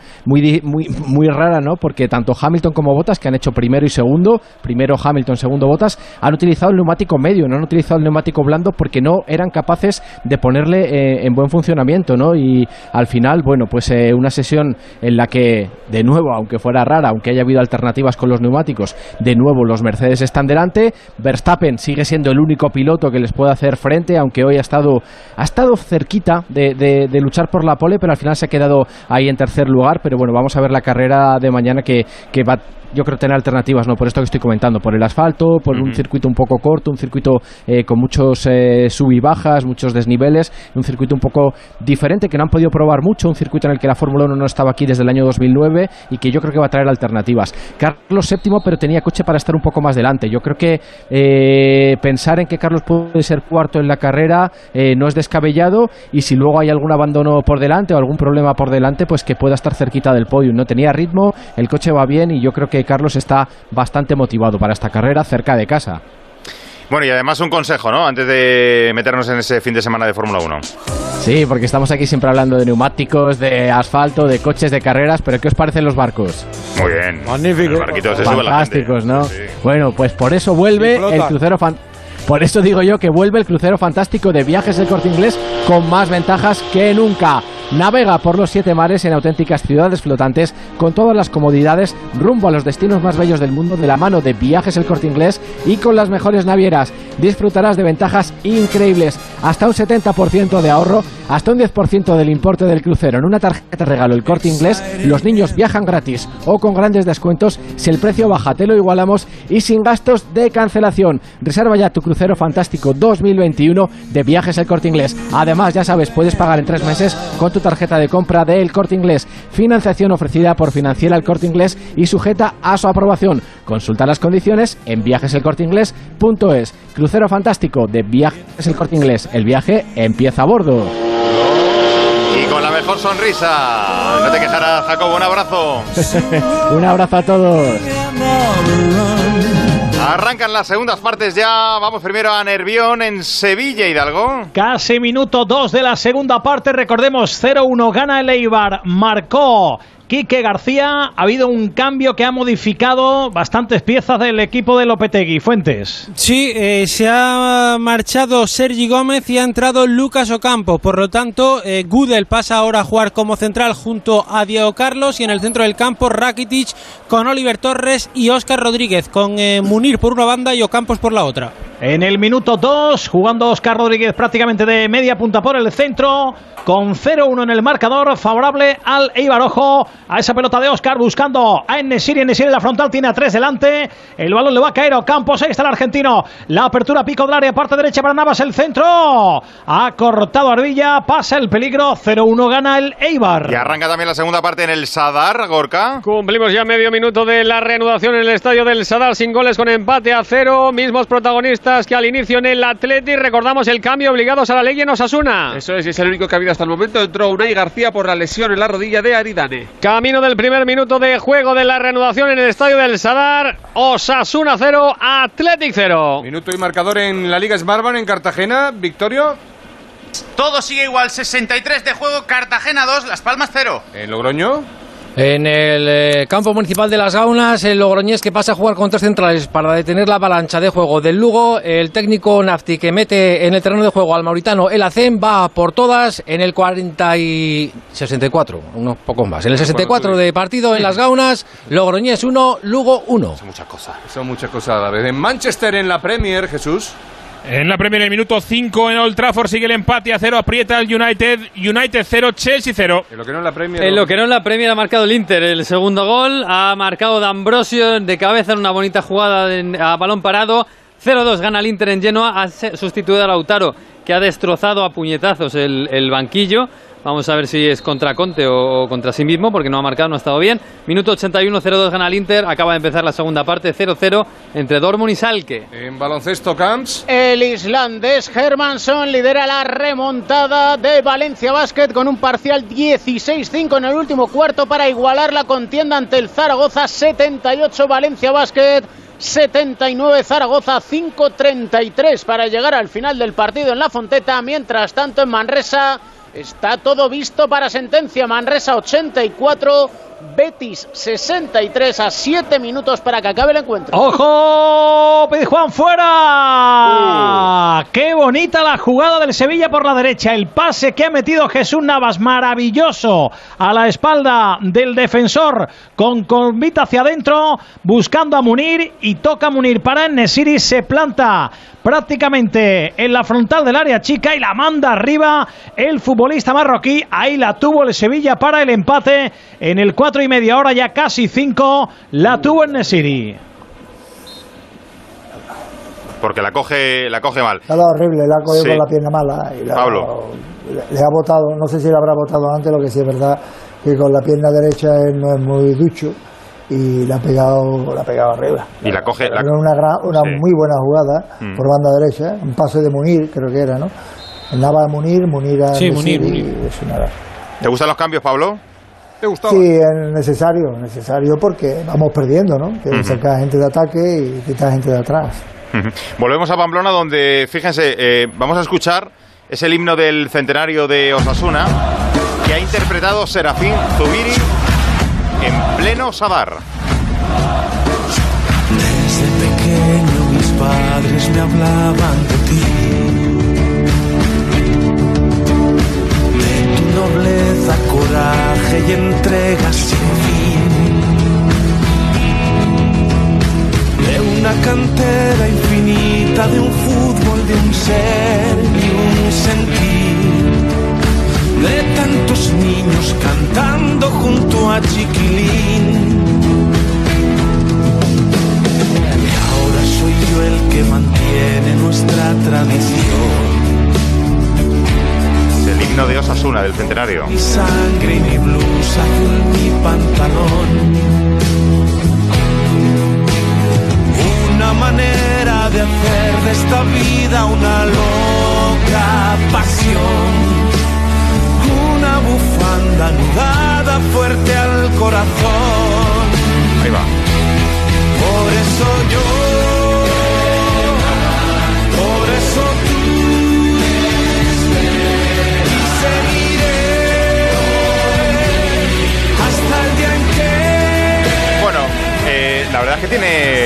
muy rara, ¿no? Porque tanto Hamilton como Bottas, que han hecho primero y segundo, primero Hamilton, segundo Bottas, han utilizado el neumático medio, no han utilizado el neumático blando porque no eran capaces de ponerle en buen funcionamiento, ¿no? Y al final, bueno, pues una sesión en la que, de nuevo, aunque fuera rara, aunque haya habido alternativas con los neumáticos, de nuevo los Mercedes están delante. Verstappen sigue siendo el único piloto que les puede hacer frente, aunque hoy ha estado cerquita de luchar por la pole, pero al final se ha quedado ahí en tercer lugar. Pero bueno, vamos a ver la carrera de mañana que va, yo creo, tener alternativas, ¿no? Por esto que estoy comentando, por el asfalto, por un circuito un poco corto, un circuito con muchos sub y bajas, muchos desniveles, un circuito un poco diferente que no han podido probar mucho, un circuito en el que la Fórmula 1 no estaba aquí desde el año 2009 y que yo creo que va a traer alternativas. Carlos séptimo, pero tenía coche para estar un poco más delante. Yo creo que pensar en que Carlos puede ser cuarto en la carrera no es descabellado, y si luego hay algún abandono por delante o algún problema por delante, pues que pueda estar cerquita del podio. No tenía ritmo, el coche va bien y yo creo que Carlos está bastante motivado para esta carrera cerca de casa. Bueno, y además un consejo, ¿no? Antes de meternos en ese fin de semana de Fórmula 1. Sí, porque estamos aquí siempre hablando de neumáticos, de asfalto, de coches, de carreras, pero ¿qué os parecen los barcos? Muy bien. Magnífico. Los barquitos se sube la gente. Fantásticos, ¿no? Sí. Bueno, pues por eso vuelve el crucero Por eso digo yo que vuelve el crucero fantástico de Viajes El Corte Inglés con más ventajas que nunca. Navega por los 7 mares en auténticas ciudades flotantes con todas las comodidades rumbo a los destinos más bellos del mundo de la mano de Viajes El Corte Inglés y con las mejores navieras. Disfrutarás de ventajas increíbles, hasta un 70% de ahorro, hasta un 10% del importe del crucero. En una tarjeta regalo El Corte Inglés, los niños viajan gratis o con grandes descuentos. Si el precio baja, te lo igualamos y sin gastos de cancelación. Reserva ya tu crucero fantástico 2021 de Viajes El Corte Inglés. Además, ya sabes, puedes pagar en 3 meses con tu tarjeta de compra de El Corte Inglés. Financiación ofrecida por Financiera El Corte Inglés y sujeta a su aprobación. Consulta las condiciones en viajeselcorteinglés.es. Crucero fantástico de Viajes El Corte Inglés. El viaje empieza a bordo. Y con la mejor sonrisa. No te quejarás, Jacobo. Un abrazo. Un abrazo a todos. Arrancan las segundas partes ya. Vamos primero a Nervión en Sevilla, Hidalgo. Casi minuto 2 de la segunda parte. Recordemos, 0-1 gana el Eibar. Marcó Quique García. Ha habido un cambio que ha modificado bastantes piezas del equipo de Lopetegui. Fuentes. Sí, se ha marchado Sergi Gómez y ha entrado Lucas Ocampo. Por lo tanto, Gudel pasa ahora a jugar como central junto a Diego Carlos, y en el centro del campo Rakitic con Oliver Torres y Óscar Rodríguez, con Munir por una banda y Ocampos por la otra. En el minuto 2, jugando Óscar Rodríguez prácticamente de media punta por el centro, con 0-1 en el marcador, favorable al Eibar. Ojo a esa pelota de Óscar buscando a En-Nesyri. En-Nesyri en la frontal, tiene a 3 delante. El balón le va a caer a Ocampos. Ahí está el argentino. La apertura, pico del área, parte derecha para Navas, el centro. Ha cortado Arbilla, pasa el peligro. 0-1 gana el Eibar. Y arranca también la segunda parte en el Sadar, Gorka. Cumplimos ya medio minuto de la reanudación en el estadio del Sadar, sin goles, con empate a 0. Mismos protagonistas que al inicio en el Atleti. Recordamos el cambio, obligados a la ley en Osasuna. Eso es el único que ha habido hasta el momento. Entró Unai García por la lesión en la rodilla de Aridane. Camino del primer minuto de juego de la reanudación en el estadio del Sadar. Osasuna 0, Athletic 0. Minuto y marcador en la Liga Smartbank en Cartagena. Victorio. Todo sigue igual, 63 de juego, Cartagena 2, Las Palmas 0. ¿En Logroño? En el campo municipal de Las Gaunas, el logroñés que pasa a jugar con 3 centrales para detener la avalancha de juego del Lugo. El técnico Nafti, que mete en el terreno de juego al mauritano El Hacén, va por todas en el 64, unos pocos más. En el 64 de partido en Las Gaunas, Logroñés 1, Lugo 1. Son muchas cosas a la vez. En Manchester, en la Premier, Jesús. En la Premier, el minuto 5 en Old Trafford, sigue el empate a 0, aprieta el United 0, Chelsea 0. En lo que no en la Premier, ha marcado el Inter el segundo gol, ha marcado D'Ambrosio de cabeza en una bonita jugada a balón parado. 0-2 gana el Inter en Genoa, ha sustituido a Lautaro, que ha destrozado a puñetazos el banquillo. Vamos a ver si es contra Conte o contra sí mismo, porque no ha marcado, no ha estado bien. Minuto 81, 0-2 gana el Inter. Acaba de empezar la segunda parte, 0-0 entre Dortmund y Schalke. En baloncesto, Camps. El islandés Hermansson lidera la remontada de Valencia Basket con un parcial 16-5 en el último cuarto para igualar la contienda ante el Zaragoza. 78 Valencia Basket, 79 Zaragoza, 5:33 para llegar al final del partido en La Fonteta. Mientras tanto, en Manresa está todo visto para sentencia. Manresa 84, Betis 63, a 7 minutos para que acabe el encuentro. ¡Ojo! Pizjuán fuera. ¡Qué bonita la jugada del Sevilla por la derecha! El pase que ha metido Jesús Navas, maravilloso, a la espalda del defensor, con convita hacia adentro, buscando a Munir, y toca Munir para En-Nesyri, se planta prácticamente en la frontal del área chica y la manda arriba el futbolista marroquí. Ahí la tuvo el Sevilla para el empate en el 4:30, ahora ya casi 5, la tuvo En-Nesyri. Porque la coge mal. Ha dado horrible, la ha cogido Sí. con la pierna mala. Y Pablo. Le ha botado, no sé si le habrá botado antes, lo que sí es verdad que con la pierna derecha él no es muy ducho y la ha pegado arriba. Y la coge. Era una Sí. muy buena jugada por banda derecha, un pase de Munir, creo que era, ¿no? El Nava de Munir a Sí, Munir. Munir. Es una... ¿Te gustan los cambios, Pablo? ¿Te gustaba? Sí, es necesario porque vamos perdiendo, ¿no? Que saca gente de ataque y quita gente de atrás. Volvemos a Pamplona, donde, fíjense, vamos a escuchar, es el himno del centenario de Osasuna, que ha interpretado Serafín Zubiri en pleno Sadar. Desde pequeño mis padres me hablaban de ti, de tu nobleza, coraje y entrega sin fin, de una cantera infinita, de un fútbol, de un ser y un sentir, de tantos niños cantando junto a Chiquilín. Y ahora soy yo el que mantiene nuestra tradición. Es el himno de Osasuna del centenario. Mi sangre y mi blusa, azul mi pantalón. Una manera de hacer de esta vida una loca pasión. Una bufanda anudada fuerte al corazón. Ahí va. Por eso yo, por eso tú, y seguiré hasta el día en que... Bueno, la verdad es que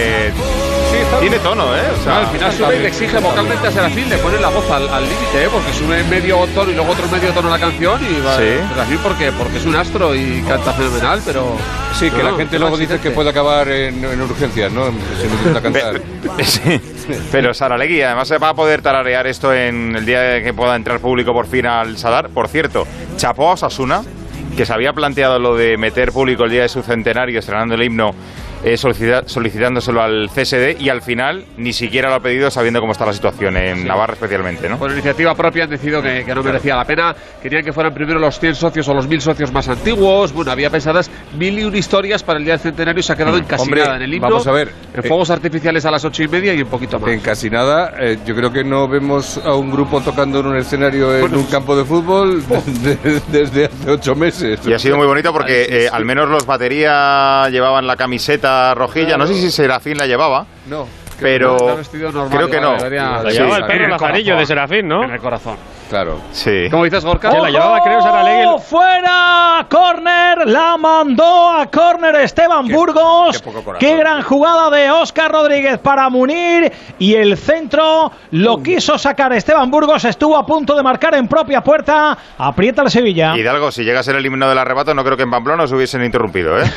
tiene tono, ¿eh? O sea, al final sube y le exige vocalmente a Serafín, le pone la voz al límite, porque sube medio tono y luego otro medio tono la canción y va Serafín porque es un astro y canta fenomenal, pero... Sí, que la gente luego dice que puede acabar en urgencias, ¿no? Si no intenta cantar. Sí, pero Saralegui además se va a poder tararear esto en el día que pueda entrar público por fin al Sadar. Por cierto, chapó a Osasuna, que se había planteado lo de meter público el día de su centenario estrenando el himno, solicitándoselo al CSD, y al final ni siquiera lo ha pedido, sabiendo cómo está la situación en Navarra especialmente, ¿no? Por iniciativa propia han decidido que no merecía la pena. Querían que fueran primero los 100 socios o los 1000 socios más antiguos. Bueno, había pensadas 1001 historias para el día del centenario y se ha quedado en casi nada en el himno. Vamos a ver, en fuegos artificiales a las 8:30 y un poquito más. En casi nada, yo creo que no vemos a un grupo tocando en un escenario en un campo de fútbol desde hace 8 meses. Y ha sido muy bonito porque al menos los batería llevaban la camiseta rojilla. No sé si Serafín la llevaba. No. Pero creo que no. La llevaba el perro Lazarillo de Serafín, ¿no? En el corazón. Claro. Sí. ¿Cómo dices, Gorka? La llevaba, creo, Saralegui. ¡Fuera! ¡Córner! La mandó a córner Esteban Burgos. Qué gran jugada de Óscar Rodríguez para Munir. Y el centro lo quiso sacar Esteban Burgos. Estuvo a punto de marcar en propia puerta. Aprieta el Sevilla. Hidalgo, si llega a ser el himno del arrebato, no creo que en Pamplona os hubiesen interrumpido, ¿eh?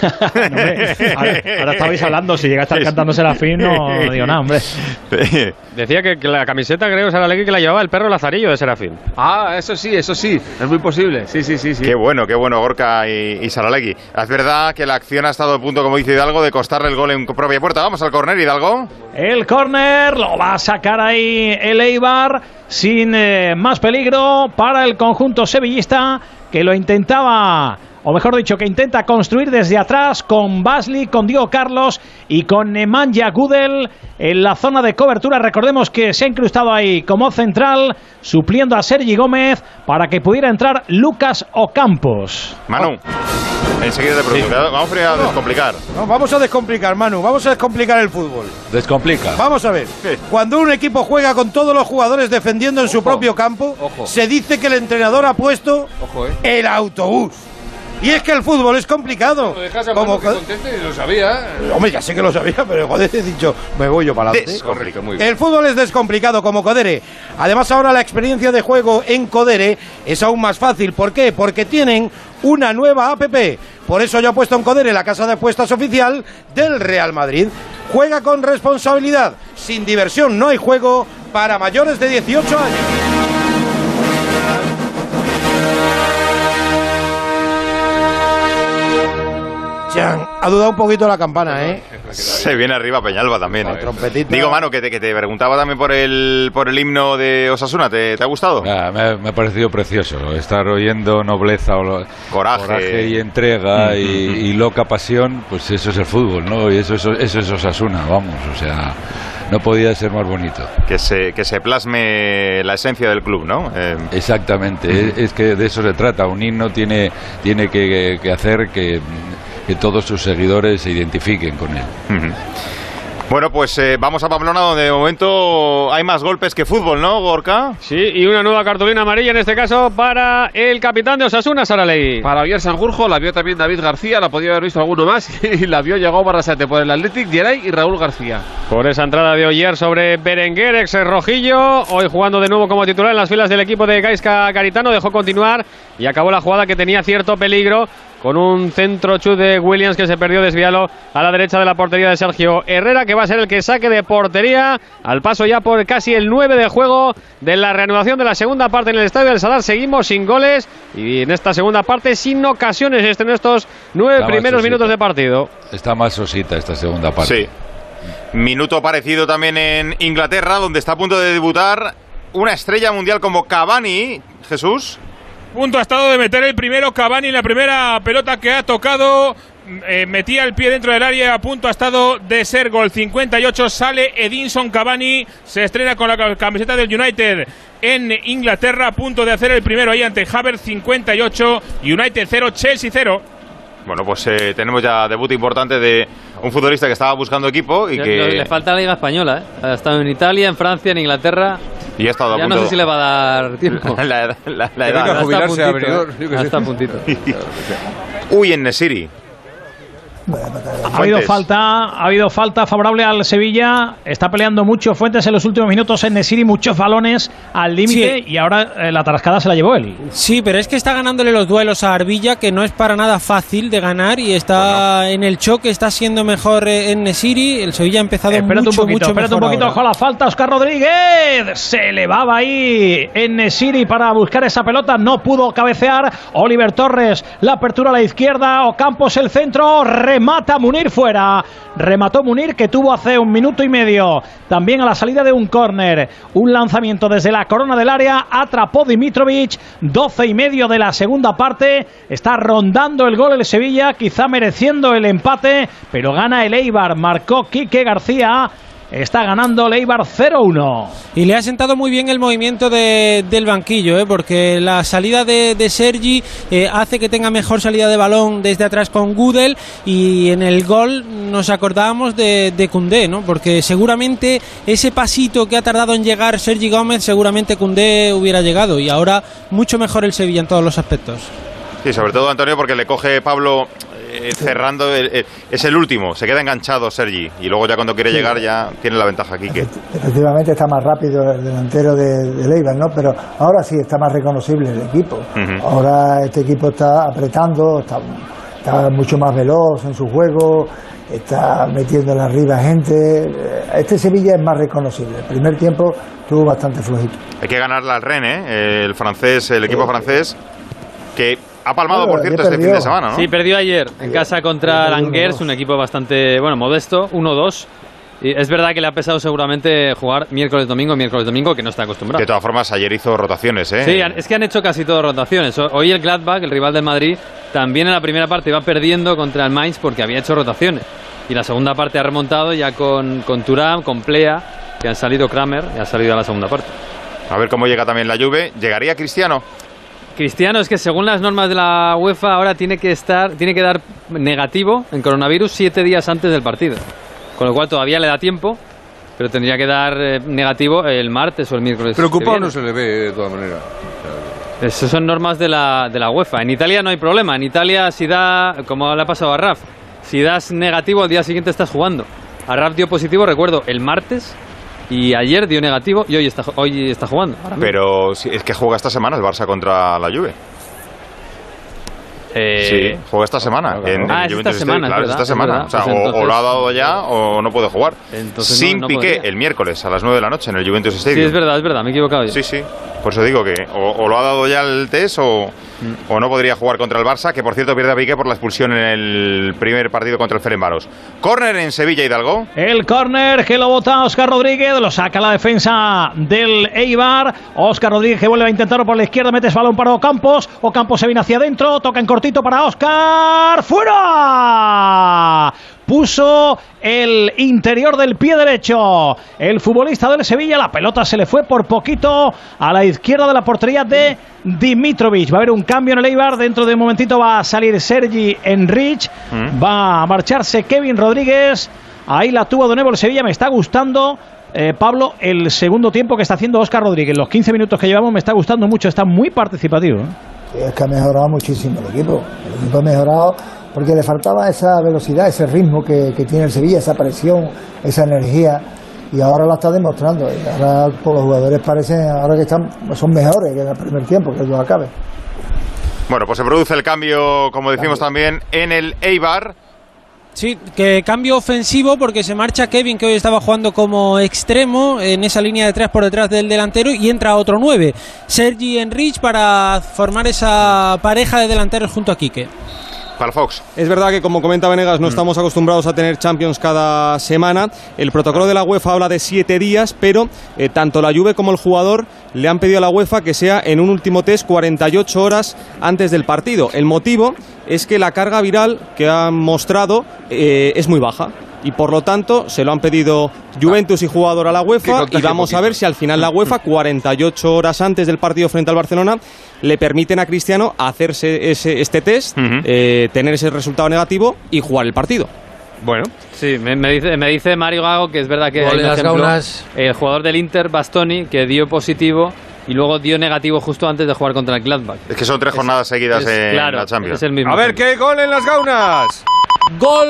Ahora estabais hablando. Si llega a estar cantando Serafín, no digo nada, hombre. Decía que la camiseta, creo, Saralegui, que la llevaba el perro Lazarillo de Serafín. Ah, eso sí, es muy posible. Sí. Qué bueno, Gorka y Saralegui. Es verdad que la acción ha estado a punto, como dice Hidalgo, de costarle el gol en propia puerta. Vamos al córner, Hidalgo. El córner lo va a sacar ahí el Eibar sin más peligro para el conjunto sevillista, que lo intentaba, o mejor dicho, que intenta construir desde atrás con Basley, con Diego Carlos y con Nemanja Gudel en la zona de cobertura. Recordemos que se ha incrustado ahí como central, supliendo a Sergi Gómez para que pudiera entrar Lucas Ocampos. Manu, enseguida te pregunto. Vamos a descomplicar. No, vamos a descomplicar, Manu. Vamos a descomplicar el fútbol. Descomplica. Vamos a ver. Cuando un equipo juega con todos los jugadores defendiendo en su propio campo, se dice que el entrenador ha puesto el autobús. Y es que el fútbol es complicado. Lo dejas a Manu que conteste, lo sabía. Hombre, ya sé que lo sabía, pero joder, he dicho, me voy yo para adelante. Correcto, muy bien. El fútbol es descomplicado como Codere. Además, ahora la experiencia de juego en Codere es aún más fácil. ¿Por qué? Porque tienen una nueva app. Por eso yo he puesto en Codere la casa de apuestas oficial del Real Madrid. Juega con responsabilidad. Sin diversión no hay juego para mayores de 18 años. Ha dudado un poquito la campana, ¿eh? Se viene arriba Peñalba también, ¿eh? Trompetita. Digo, Manu, que te preguntaba también por el himno de Osasuna. ¿Te ha gustado? Me ha parecido precioso. Estar oyendo nobleza, coraje y entrega y loca pasión, pues eso es el fútbol, ¿no? Y eso es Osasuna, vamos, o sea, no podía ser más bonito. Que se plasme la esencia del club, ¿no? Exactamente, es que de eso se trata. Un himno tiene que hacer que todos sus seguidores se identifiquen con él. Bueno, pues vamos a Pamplona, donde de momento hay más golpes que fútbol, ¿no, Gorka? Sí, y una nueva cartulina amarilla, en este caso para el capitán de Osasuna, Saraley. Para Oyer Sanjurjo, la vio también David García, la podía haber visto alguno más, y la vio llegó Barrasate por el Athletic, Geray y Raúl García. Por esa entrada de Oyer sobre Berenguer, ex rojillo, hoy jugando de nuevo como titular en las filas del equipo de Gaizka Garitano, dejó continuar y acabó la jugada que tenía cierto peligro, con un centro chut de Williams que se perdió desviado a la derecha de la portería de Sergio Herrera, que va a ser el que saque de portería al paso ya por casi el 9 de juego de la reanudación de la segunda parte en el Estadio del Sadar. Seguimos sin goles y en esta segunda parte sin ocasiones en estos 9 primeros minutos de partido. Está más sosita esta segunda parte. Sí. Minuto parecido también en Inglaterra, donde está a punto de debutar una estrella mundial como Cavani. Jesús. Punto ha estado de meter el primero Cavani, la primera pelota que ha tocado, metía el pie dentro del área, a punto ha estado de ser gol. 58, sale Edinson Cavani, se estrena con la camiseta del United en Inglaterra, a punto de hacer el primero ahí ante Havertz. 58, United 0, Chelsea 0. Bueno, pues tenemos ya debut importante de un futbolista que estaba buscando equipo y que... Le falta la Liga Española, ¿eh? Ha estado en Italia, en Francia, en Inglaterra. Y ha estado a punto... no sé si le va a dar tiempo. la edad. Venga, jubilarse a venidor. Hasta puntito. Uy, en Nesiri. Ha habido falta favorable al Sevilla. Está peleando mucho Fuentes en los últimos minutos en Nesiri, muchos balones al límite, sí. Y ahora la tarascada se la llevó él. Sí, pero es que está ganándole los duelos a Arbilla, que no es para nada fácil de ganar, y está en el choque, está siendo mejor en Nesiri. El Sevilla ha empezado espérate un poquito, ahora. Ojo a la falta, Óscar Rodríguez se elevaba ahí en Nesiri para buscar esa pelota, no pudo cabecear. Oliver Torres, la apertura a la izquierda, Ocampos el centro, remata Munir fuera. Remató Munir, que tuvo hace un minuto y medio también a la salida de un córner un lanzamiento desde la corona del área. Atrapó Dimitrovic. 12 y medio de la segunda parte. Está rondando el gol el Sevilla, quizá mereciendo el empate, pero gana el Eibar. Marcó Quique García. Está ganando el Eibar 0-1. Y le ha sentado muy bien el movimiento del banquillo, porque la salida de Sergi hace que tenga mejor salida de balón desde atrás con Gudel, y en el gol nos acordábamos de Koundé, ¿no? Porque seguramente ese pasito que ha tardado en llegar Sergi Gómez, seguramente Koundé hubiera llegado, y ahora mucho mejor el Sevilla en todos los aspectos. Sí, sobre todo, Antonio, porque le coge Pablo cerrando, es el último, se queda enganchado Sergi, y luego ya cuando quiere llegar ya tiene la ventaja Quique. Efectivamente está más rápido el delantero de Eibar, ¿no? Pero ahora sí está más reconocible el equipo. Ahora este equipo está apretando, está mucho más veloz en su juego, está metiéndole arriba gente. Este Sevilla es más reconocible. El primer tiempo estuvo bastante flojito. Hay que ganarle al Rennes, el francés, el equipo francés, que ha palmado, por cierto, este fin de semana, ¿no? Sí, perdió ayer en casa contra Angers, un equipo bastante, modesto, 1-2. Y es verdad que le ha pesado seguramente jugar miércoles-domingo, que no está acostumbrado. De todas formas, ayer hizo rotaciones, ¿eh? Sí, es que han hecho casi todas rotaciones. Hoy el Gladbach, el rival del Madrid, también en la primera parte iba perdiendo contra el Mainz porque había hecho rotaciones. Y la segunda parte ha remontado ya con Thuram, con Plea, que han salido Kramer y ha salido a la segunda parte. A ver cómo llega también la Juve. ¿Llegaría Cristiano? Cristiano, es que según las normas de la UEFA ahora tiene que dar negativo en coronavirus 7 días antes del partido. Con lo cual todavía le da tiempo, pero tendría que dar negativo el martes o el miércoles. Preocupado no se le ve de todas maneras. Esas son normas de la UEFA. En Italia no hay problema. En Italia si da, como le ha pasado a Raf, si das negativo al día siguiente estás jugando. A Raf dio positivo, recuerdo, el martes. Y ayer dio negativo y hoy está jugando. Pero es que juega esta semana el Barça contra la Juve. Sí, juega esta semana. Claro. Esta semana. Claro, esta semana. O sea, entonces, o lo ha dado ya o no puede jugar. Entonces sin no Piqué podría. el miércoles a las 9 de la noche en el Juventus Stadium. Sí, es verdad, me he equivocado yo. Sí. Por eso digo que o lo ha dado ya el test o no podría jugar contra el Barça, que por cierto pierde a Piqué por la expulsión en el primer partido contra el Ferencváros. Córner en Sevilla, Hidalgo. El córner que lo bota Óscar Rodríguez, lo saca la defensa del Eibar. Óscar Rodríguez que vuelve a intentarlo por la izquierda, mete ese balón para Ocampos. Ocampos se viene hacia adentro, toca en cortito para Óscar. ¡Fuera! Puso el interior del pie derecho el futbolista del Sevilla. La pelota se le fue por poquito a la izquierda de la portería de Dimitrovic. Va a haber un cambio en el Eibar. Dentro de un momentito va a salir Sergi Enrich. Va a marcharse Kevin Rodríguez. Ahí la tuvo de nuevo el Sevilla. Me está gustando, Pablo, el segundo tiempo que está haciendo Óscar Rodríguez. Los 15 minutos que llevamos me está gustando mucho. Está muy participativo. Es que ha mejorado muchísimo el equipo. El equipo ha mejorado porque le faltaba esa velocidad, ese ritmo que tiene el Sevilla, esa presión, esa energía, y ahora la está demostrando. Y ahora pues, los jugadores parecen, ahora que son mejores que en el primer tiempo, que ellos acaben. Bueno, pues se produce el cambio, como decimos también, en el Eibar. Sí, que cambio ofensivo porque se marcha Kevin, que hoy estaba jugando como extremo en esa línea de 3 por detrás del delantero, y entra otro 9, Sergi Enrich, para formar esa pareja de delanteros junto a Quique. Palafox. Es verdad que, como comenta Venegas, no estamos acostumbrados a tener Champions cada semana. El protocolo de la UEFA habla de 7 días, pero tanto la Juve como el jugador le han pedido a la UEFA que sea en un último test 48 horas antes del partido. El motivo es que la carga viral que han mostrado es muy baja. Y por lo tanto se lo han pedido Juventus y jugador a la UEFA, y vamos a ver si al final la UEFA, 48 horas antes del partido frente al Barcelona, le permiten a Cristiano hacerse este test, tener ese resultado negativo y jugar el partido. Bueno. Sí, me dice Mario Gago que es verdad que hay un ejemplo, el jugador del Inter, Bastoni, que dio positivo y luego dio negativo justo antes de jugar contra el Gladbach. Es que son 3 jornadas seguidas en la Champions. Es el mismo. A ver, ¿qué gol en las Gaunas? ¡Gol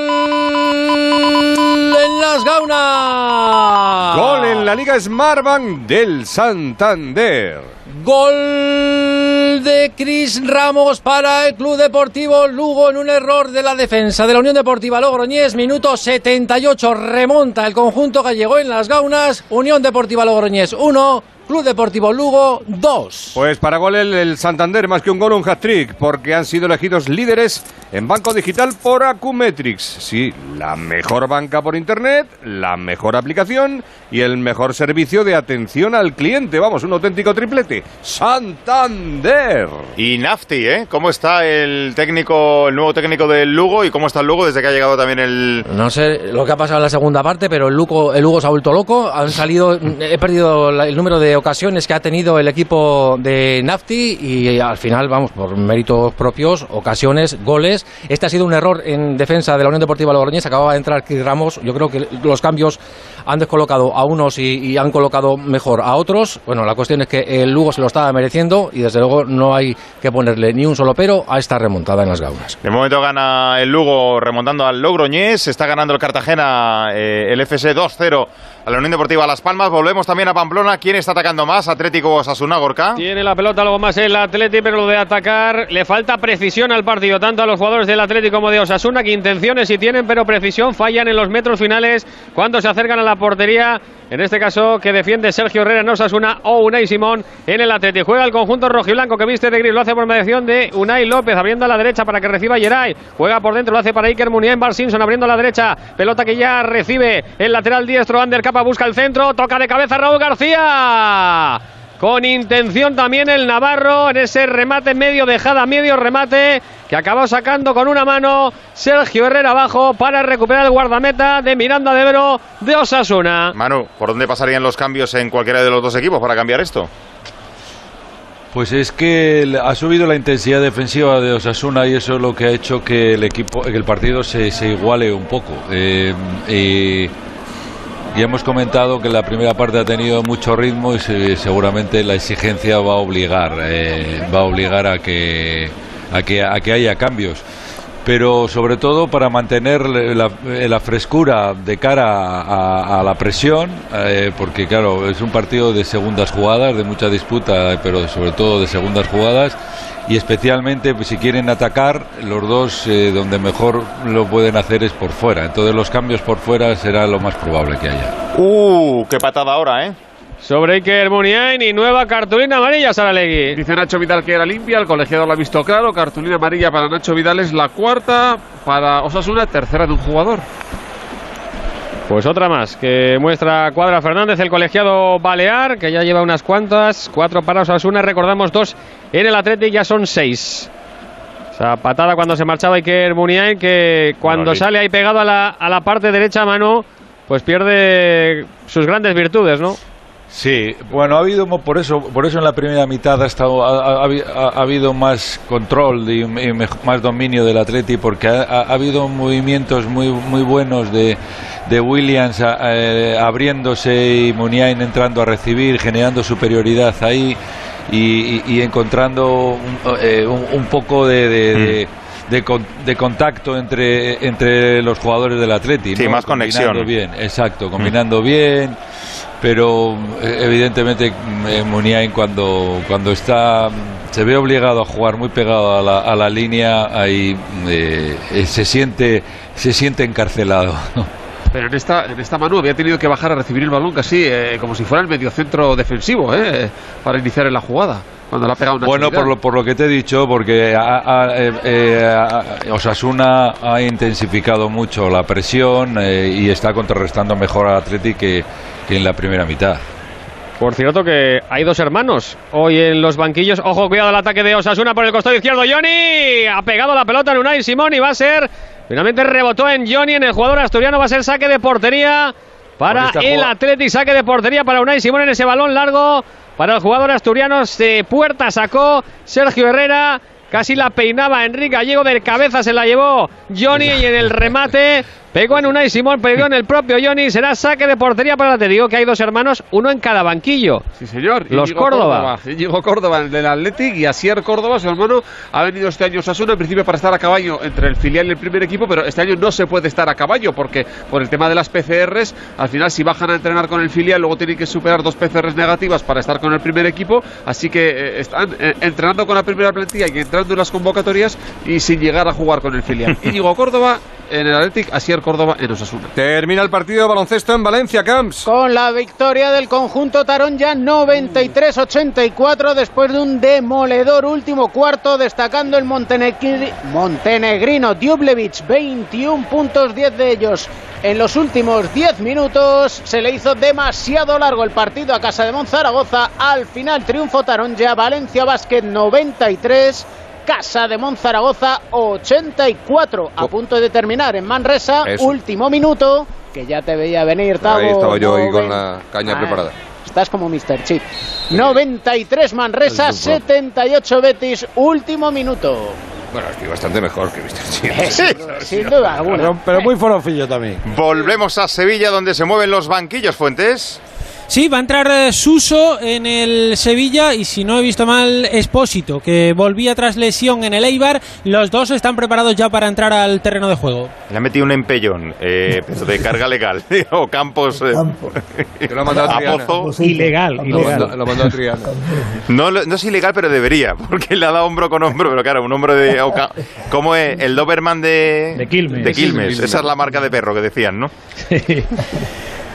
en las Gaunas! Gol en la Liga Smartbank del Santander. Gol de Cris Ramos para el Club Deportivo Lugo en un error de la defensa de la Unión Deportiva Logroñés. Minuto 78, remonta el conjunto gallego en las Gaunas. Unión Deportiva Logroñés 1, Club Deportivo Lugo 2. Pues para gol el Santander, más que un gol, un hat-trick, porque han sido elegidos líderes en banco digital por Acumetrix. Sí, la mejor banca por internet, la mejor aplicación y el mejor servicio de atención al cliente. Vamos, un auténtico triplete. Santander. Y Nafti, ¿eh? ¿Cómo está el nuevo técnico del Lugo, y cómo está el Lugo desde que ha llegado también el...? No sé lo que ha pasado en la segunda parte, pero el Lugo se ha vuelto loco. He perdido el número de ocasiones que ha tenido el equipo de Nafti, y al final, vamos, por méritos propios, ocasiones, goles. Este ha sido un error en defensa de la Unión Deportiva Logroñés. Acababa de entrar Cris Ramos. Yo creo que los cambios han descolocado a unos y han colocado mejor a otros. Bueno, la cuestión es que el Lugo se lo estaba mereciendo, y desde luego no hay que ponerle ni un solo pero a esta remontada en las Gaunas. De momento gana el Lugo remontando al Logroñés. Está ganando el Cartagena, el FC 2-0 a la Unión Deportiva Las Palmas. Volvemos también a Pamplona. ¿Quién está atacando más? ¿Atlético o Osasuna, Gorka? Tiene la pelota algo más el Atleti, pero lo de atacar le falta precisión al partido, tanto a los jugadores del Atleti como de Osasuna, que intenciones sí tienen, pero precisión fallan en los metros finales cuando se acercan a la la portería, en este caso que defiende Sergio Herrera en Osasuna o Unai Simón en el Atleti. Juega el conjunto rojiblanco que viste de gris, lo hace por mediación de Unai López, abriendo a la derecha para que reciba Geray. Juega por dentro, lo hace para Iker Muniain, Bart Simpson abriendo a la derecha, pelota que ya recibe el lateral diestro, Ander Capa busca el centro, toca de cabeza Raúl García. Con intención también el navarro en ese remate medio dejada, medio remate que acabó sacando con una mano Sergio Herrera abajo para recuperar el guardameta de Miranda de Ebro de Osasuna. Manu, ¿por dónde pasarían los cambios en cualquiera de los dos equipos para cambiar esto? Pues es que ha subido la intensidad defensiva de Osasuna y eso es lo que ha hecho que el partido se iguale un poco. Y hemos comentado que la primera parte ha tenido mucho ritmo y seguramente la exigencia va a obligar a que haya cambios. Pero sobre todo para mantener la frescura de cara a la presión, porque claro, es un partido de segundas jugadas, de mucha disputa, pero sobre todo de segundas jugadas. Y especialmente pues, si quieren atacar, los dos donde mejor lo pueden hacer es por fuera. Entonces los cambios por fuera será lo más probable que haya. ¡Qué patada ahora, Sobre Iker Muniain y nueva cartulina amarilla, Saralegui. Dice Nacho Vidal que era limpia, el colegiado lo ha visto claro. Cartulina amarilla para Nacho Vidal es la cuarta, para Osasuna tercera de un jugador. Pues otra más que muestra Cuadra Fernández, el colegiado balear, que ya lleva unas cuantas, 4 para Osasuna, recordamos 2 en el Athletic, ya son 6. O sea, patada cuando se marchaba Iker Muniain, que cuando sale ahí pegado a la parte derecha a mano, pues pierde sus grandes virtudes, ¿no? Sí, bueno, ha habido por eso en la primera mitad ha habido más control y más dominio del Atleti, porque ha habido movimientos muy buenos de Williams abriéndose y Muniain entrando a recibir, generando superioridad ahí y encontrando un poco de contacto entre los jugadores del Atleti. Sí, ¿no? Más conexión. Bien, exacto, combinando bien. Pero evidentemente Muniain cuando se ve obligado a jugar muy pegado a la línea, ahí se siente encarcelado. Pero en esta Manu había tenido que bajar a recibir el balón casi como si fuera el mediocentro defensivo para iniciar en la jugada. Cuando la ha pegado una por lo que te he dicho, porque Osasuna ha intensificado mucho la presión y está contrarrestando mejor al Atleti que en la primera mitad. Por cierto que hay 2 hermanos hoy en los banquillos. Ojo, cuidado el ataque de Osasuna por el costado izquierdo. Johnny ha pegado la pelota en Unai Simón y va a ser, finalmente rebotó en Johnny, en el jugador asturiano. Va a ser saque de portería para el Atleti, saque de portería para Unai Simón en ese balón largo para el jugador asturiano. De puerta sacó Sergio Herrera, casi la peinaba Enrique Gallego, de cabeza se la llevó Johnny y en el remate pegó en Unai Simón, pegó en el propio Johnny. Será saque de portería para el Atleti. Digo que hay 2 hermanos, uno en cada banquillo. Sí, señor. Los Córdoba. Íñigo Córdoba, el del Athletic, y Asier Córdoba, su hermano, ha venido este año a Osasuna, en principio para estar a caballo entre el filial y el primer equipo, pero este año no se puede estar a caballo porque por el tema de las PCRs, al final si bajan a entrenar con el filial, luego tienen que superar 2 PCRs negativas para estar con el primer equipo, así que están entrenando con la primera plantilla y entrando en las convocatorias y sin llegar a jugar con el filial. Íñigo Córdoba en el Athletic, Asier Córdoba en Osasuna. Termina el partido de baloncesto en Valencia, Camps. Con la victoria del conjunto Taronja 93-84 después de un demoledor último cuarto, destacando el montenegrino Djublevic, 21 puntos, 10 de ellos en los últimos 10 minutos. Se le hizo demasiado largo el partido a Casa de Monzaragoza. Al final triunfo Taronja, Valencia Basket 93, Casa de Monzaragoza 84. A punto de terminar en Manresa. Eso. Último minuto, que ya te veía venir, Tavo. Ahí estaba yo ahí con la caña preparada. Estás como Mr. Chip. 93 Manresa, 78 Betis. Último minuto. Bueno, estoy bastante mejor que Mr. Chip. Sin duda alguna. Pero muy forofillo también. Volvemos a Sevilla, donde se mueven los banquillos, Fuentes. Sí, va a entrar Suso en el Sevilla y, si no he visto mal, Espósito, que volvía tras lesión en el Eibar. Los dos están preparados ya para entrar al terreno de juego. Le ha metido un empellón de carga legal. O Campos. Que lo ha mandado a Pozo. Ilegal. Lo mandó a Triana. No es ilegal, pero debería, porque le ha dado hombro con hombro. Pero claro, un hombro de... ¿Cómo es? El Doberman de Quilmes. De Quilmes. Esa es la marca de perro que decían, ¿no?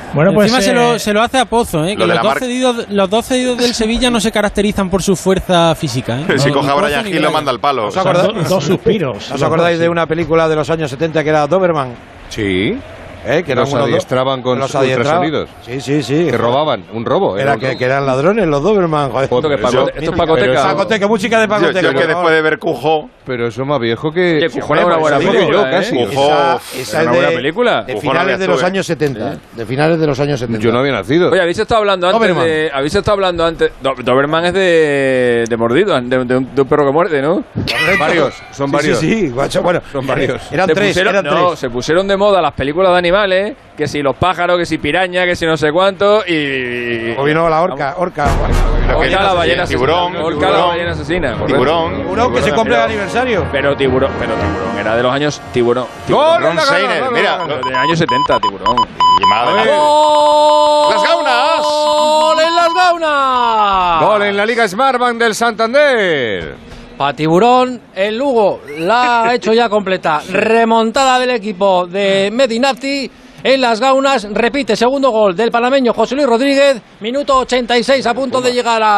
Bueno, pues encima se lo hace a Pozo, que los dos cedidos del Sevilla no se caracterizan por su fuerza física. Si coge a Brian Hill lo manda al palo. Dos suspiros. ¿Os acordáis de una película de los años 70 que era Doberman? Sí. Que los adiestraban con sus ultrasonidos. Sí. Que robaban, un robo. Que eran ladrones los Doberman. Joder. Esto es Pacoteca. Pacoteca, música de Pacoteca. Yo que después de ver Cujo... Pero eso es más viejo que... Cujo era una buena película, casi. Esa es una buena película. De finales de los años 70. De finales de los años 70. Yo no había nacido. Oye, habéis estado hablando antes Doberman es de mordido, de un perro que muerde, ¿no? Son varios. Sí, guacho. Bueno, son varios. Eran tres. Se pusieron de moda las películas de animales, que si los pájaros, que si piraña, que si no sé cuánto, y... O vino la orca. La ballena tiburón. La ballena asesina. Tiburón que se cumple el aniversario. Pero tiburón era de los años Tiburón Seiner, mira. De los años 70, Tiburón. Y madre. ¡Las Gaunas! ¡Gol en las Gaunas! Gol en la Liga Smartbank del Santander. Pa' Tiburón, el Lugo la ha hecho ya completa. Remontada del equipo de Medinafti en las Gaunas. Repite, segundo gol del panameño José Luis Rodríguez. Minuto 86, a punto de llegar a